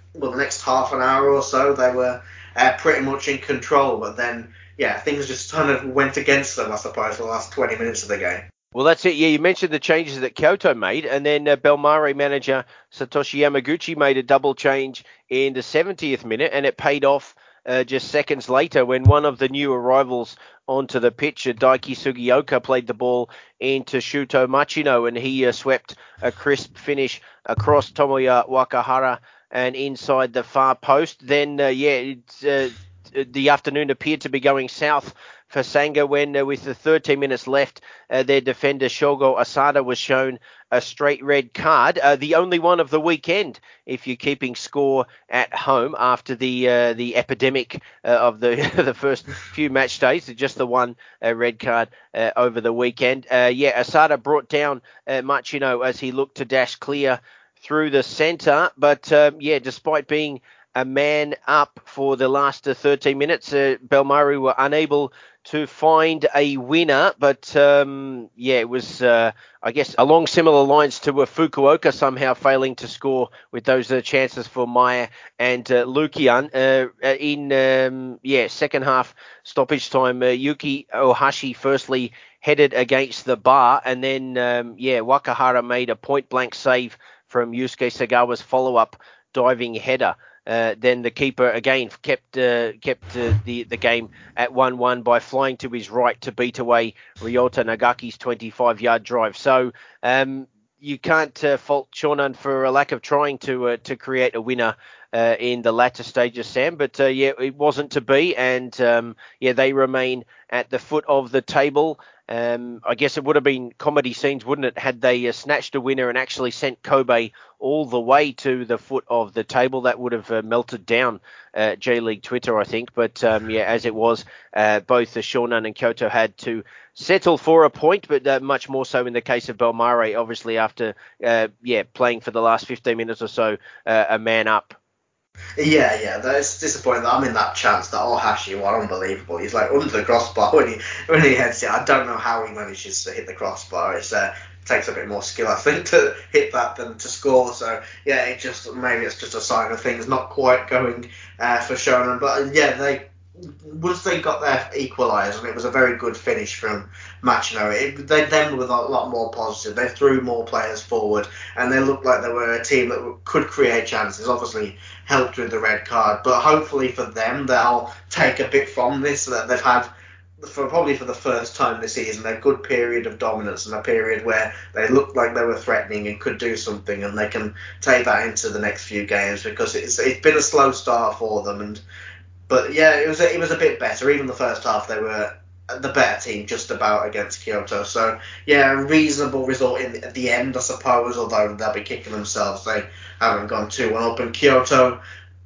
well, the next half an hour or so, they were uh, pretty much in control. But then, yeah, things just kind of went against them, I suppose, for the last twenty minutes of the game. Well, that's it. Yeah, you mentioned the changes that Kyoto made, and then uh, Belmare manager Satoshi Yamaguchi made a double change in the seventieth minute, and it paid off uh, just seconds later when one of the new arrivals onto the pitch, uh, Daiki Sugioka, played the ball into Shuto Machino, and he uh, swept a crisp finish across Tomoya Wakahara and inside the far post. Then, uh, yeah, it's, uh, the afternoon appeared to be going south for Sanga when, uh, with the thirteen minutes left, uh, their defender Shogo Asada was shown a straight red card, uh, the only one of the weekend if you're keeping score at home after the uh, the epidemic uh, of the the first few match days. Just the one uh, red card uh, over the weekend. Uh, yeah, Asada brought down uh, Machino as he looked to dash clear through the centre, but um, yeah, despite being a man up for the last uh, thirteen minutes, uh, Belmare were unable to find a winner, but um, yeah, it was, uh, I guess, along similar lines to uh, Fukuoka somehow failing to score with those uh, chances for Maya and uh, Lukian. Uh, in, um, yeah, second half stoppage time, uh, Yuki Ohashi firstly headed against the bar, and then, um, yeah, Wakahara made a point-blank save from Yusuke Sagawa's follow-up diving header. Uh, then the keeper again kept uh, kept uh, the the game at one one by flying to his right to beat away Ryota Nagaki's twenty-five-yard drive. So um, you can't uh, fault Shonan for a lack of trying to uh, to create a winner uh, in the latter stages, Sam. But uh, yeah, it wasn't to be, and um, yeah, they remain at the foot of the table. Um, I guess it would have been comedy scenes, wouldn't it, had they uh, snatched a winner and actually sent Kobe all the way to the foot of the table. That would have uh, melted down uh, J-League Twitter, I think. But um, yeah, as it was, uh, both the Shonan and Kyoto had to settle for a point, but uh, much more so in the case of Belmare, obviously after uh, yeah playing for the last fifteen minutes or so, uh, a man up. Yeah, yeah, that's disappointing. I mean, that chance that Ohashi was unbelievable. He's like under the crossbar when he when he heads it. I don't know how he manages to hit the crossbar. It's uh, takes a bit more skill, I think, to hit that than to score. So yeah, it just maybe it's just a sign of things not quite going uh, for Shonan. But yeah, they once they got their equaliser, and it was a very good finish from Machino. It, they then were a lot more positive. They threw more players forward, and they looked like they were a team that could create chances. Obviously, helped with the red card, but hopefully for them, they'll take a bit from this. That they've had for probably for the first time this season a good period of dominance and a period where they looked like they were threatening and could do something, and they can take that into the next few games because it's it's been a slow start for them. And but yeah, it was a, it was a bit better. Even the first half, they were the better team just about against Kyoto. So yeah, a reasonable result in at the end, I suppose. Although they'll be kicking themselves, they haven't gone two one up. And Kyoto,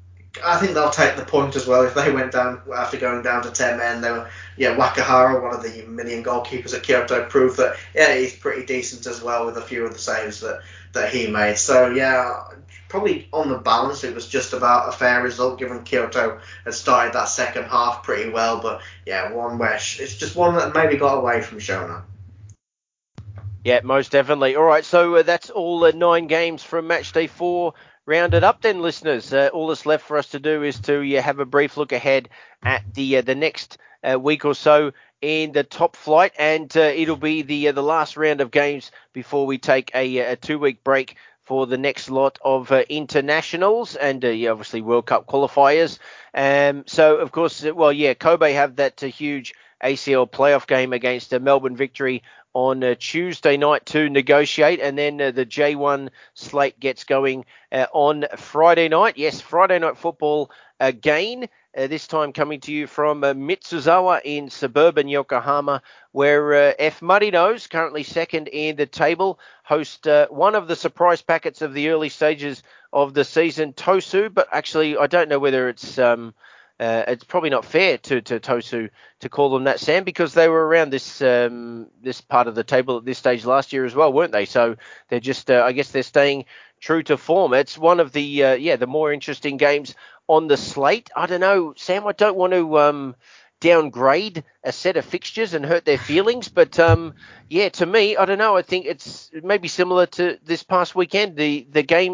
I think they'll take the point as well if they went down after going down to ten men. They were, yeah, Wakahara, one of the million goalkeepers at Kyoto, proved that yeah he's pretty decent as well with a few of the saves that, that he made. So yeah, probably on the balance it was just about a fair result given Kyoto had started that second half pretty well. But yeah, one where sh- it's just one that maybe got away from Shonan. Yeah, most definitely. All right, so uh, that's all uh, nine games from match day four rounded up then, listeners. Uh, all that's left for us to do is to yeah, have a brief look ahead at the uh, the next uh, week or so in the top flight, and uh, it'll be the uh, the last round of games before we take a, a two-week break for the next lot of uh, internationals and uh, yeah, obviously World Cup qualifiers. Um, so, of course, uh, well, yeah, Kobe have that uh, huge A C L playoff game against the Melbourne Victory on uh, Tuesday night to negotiate, and then uh, the J one slate gets going uh, on Friday night. Yes, Friday night football again, uh, this time coming to you from uh, Mitsuzawa in suburban Yokohama, where uh, F Marinos, currently second in the table, host uh, one of the surprise packets of the early stages of the season, Tosu, but actually I don't know whether it's... Um, Uh, it's probably not fair to, to Tosu to call them that, Sam, because they were around this um, this part of the table at this stage last year as well, weren't they? So they're just, uh, I guess they're staying true to form. It's one of the, uh, yeah, the more interesting games on the slate. I don't know, Sam, I don't want to um, downgrade a set of fixtures and hurt their feelings, but um, yeah, to me, I don't know, I think it's maybe similar to this past weekend. The, the game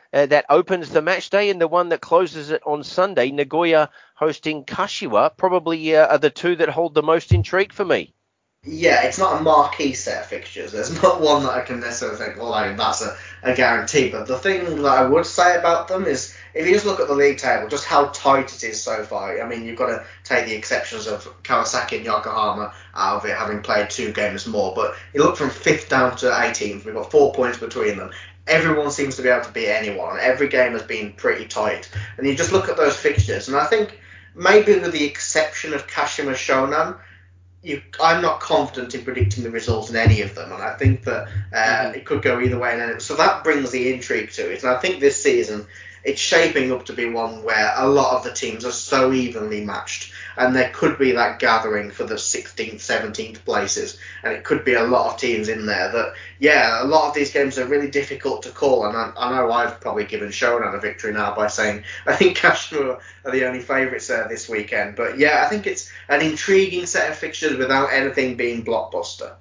uh, that opens the match day and the one that closes it on Sunday, Nagoya hosting Kashiwa, probably uh, are the two that hold the most intrigue for me. Yeah, it's not a marquee set of fixtures. There's not one that I can necessarily think, well, like, that's a, a guarantee. But the thing that I would say about them is, if you just look at the league table, just how tight it is so far. I mean, you've got to take the exceptions of Kawasaki and Yokohama out of it, having played two games more. But you look from fifth down to eighteenth, we've got four points between them. Everyone seems to be able to beat anyone. Every game has been pretty tight. And you just look at those fixtures, and I think maybe with the exception of Kashima Shonan, You, I'm not confident in predicting the results in any of them, and I think that uh, mm-hmm. it could go either way. And so that brings the intrigue to it. And I think this season it's shaping up to be one where a lot of the teams are so evenly matched, and there could be that gathering for the sixteenth, seventeenth places, and it could be a lot of teams in there that, yeah, a lot of these games are really difficult to call. And I, I know I've probably given Shonan a victory now by saying I think Kashima are the only favourites uh, this weekend. But yeah, I think it's an intriguing set of fixtures without anything being blockbuster.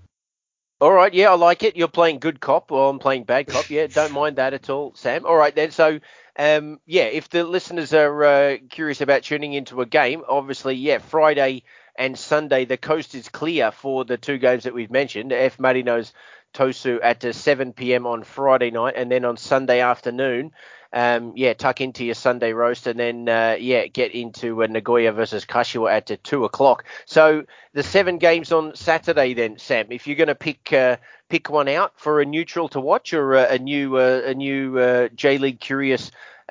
All right, yeah, I like it. You're playing good cop, or I'm playing bad cop. Yeah, don't mind that at all, Sam. All right, then. So, um, yeah, if the listeners are uh, curious about tuning into a game, obviously, yeah, Friday and Sunday, the coast is clear for the two games that we've mentioned. F. Marino's Tosu at uh, seven p.m. on Friday night, and then on Sunday afternoon, um, yeah, tuck into your Sunday roast, and then, uh, yeah, get into uh, Nagoya versus Kashiwa at uh, two o'clock. So the seven games on Saturday then, Sam, if you're going to pick uh, pick one out for a neutral to watch, or a, a new uh, a new uh, J-League curious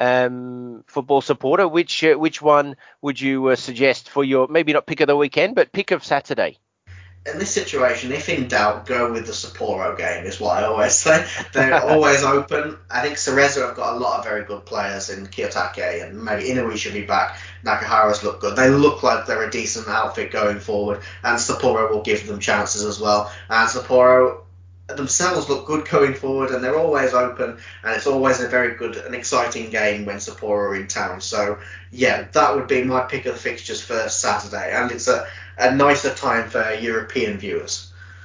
um, football supporter, which uh, which one would you uh, suggest for your, maybe not pick of the weekend, but pick of Saturday? In this situation, if in doubt, go with the Sapporo game, is what I always say. They're always open. I think Cerezo have got a lot of very good players in Kiyotake, and maybe Inui should be back. Nakahara's look good. They look like they're a decent outfit going forward, and Sapporo will give them chances as well. And Sapporo themselves look good going forward, and they're always open, and it's always a very good and exciting game when Sapporo are in town. So yeah, that would be my pick of the fixtures for Saturday, and it's a, a nicer time for European viewers.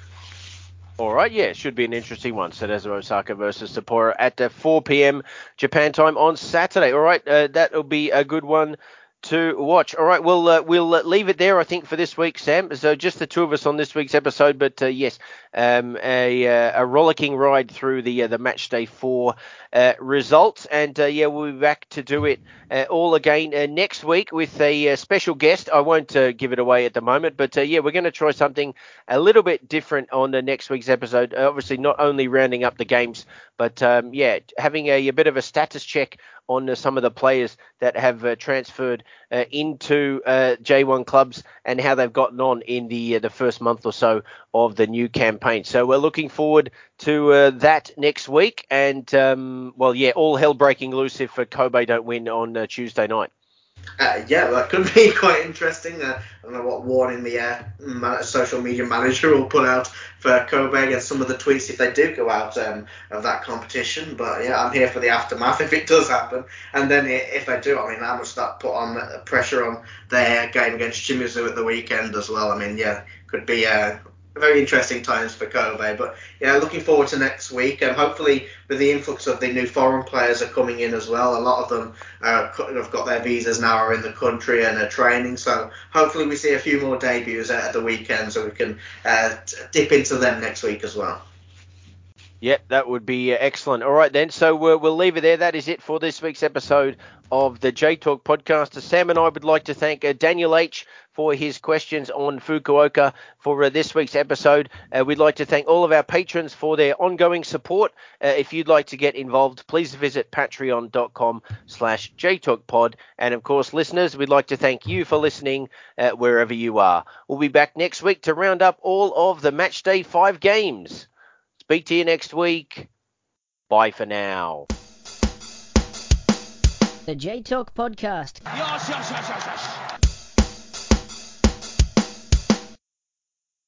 All right, yeah, it should be an interesting one. Cerezo Osaka versus Sapporo at uh, four p.m. Japan time on Saturday. All right, uh, that'll be a good one to watch. All right, we'll uh, we'll uh, leave it there, I think, for this week, Sam. So just the two of us on this week's episode, but uh, yes, um, a uh, a rollicking ride through the uh, the match day four uh, results, and uh, yeah, we'll be back to do it uh, all again uh, next week with a uh, special guest. I won't uh, give it away at the moment, but uh, yeah, we're going to try something a little bit different on the next week's episode. Uh, obviously, not only rounding up the games, but um, yeah, having a, a bit of a status check on uh, some of the players that have uh, transferred uh, into uh, J one clubs and how they've gotten on in the uh, the first month or so of the new campaign. So we're looking forward to uh, that next week. And, um, well, yeah, all hell breaking loose if uh, Kobe don't win on uh, Tuesday night. Uh, yeah, that could be quite interesting. Uh, I don't know what warning the uh, man- social media manager will put out for Kobe and some of the tweets if they do go out um, of that competition. But yeah, I'm here for the aftermath if it does happen. And then if they do, I mean, how much that put on uh, pressure on their game against Shimizu at the weekend as well. I mean, yeah, could be uh, very interesting times for Kobe. But yeah, looking forward to next week. And hopefully with the influx of the new foreign players are coming in as well. A lot of them uh, have got their visas now, are in the country and are training. So hopefully we see a few more debuts at the weekend so we can uh, dip into them next week as well. Yep, that would be uh, excellent. All right, then. So uh, we'll leave it there. That is it for this week's episode of the J Talk podcast. Sam and I would like to thank uh, Daniel H. for his questions on Fukuoka for uh, this week's episode. Uh, we'd like to thank all of our patrons for their ongoing support. Uh, if you'd like to get involved, please visit patreon.com slash jtalkpod. And, of course, listeners, we'd like to thank you for listening uh, wherever you are. We'll be back next week to round up all of the Match Day five games. Speak to you next week. Bye for now. The J Talk Podcast. Yes, yes, yes, yes, yes.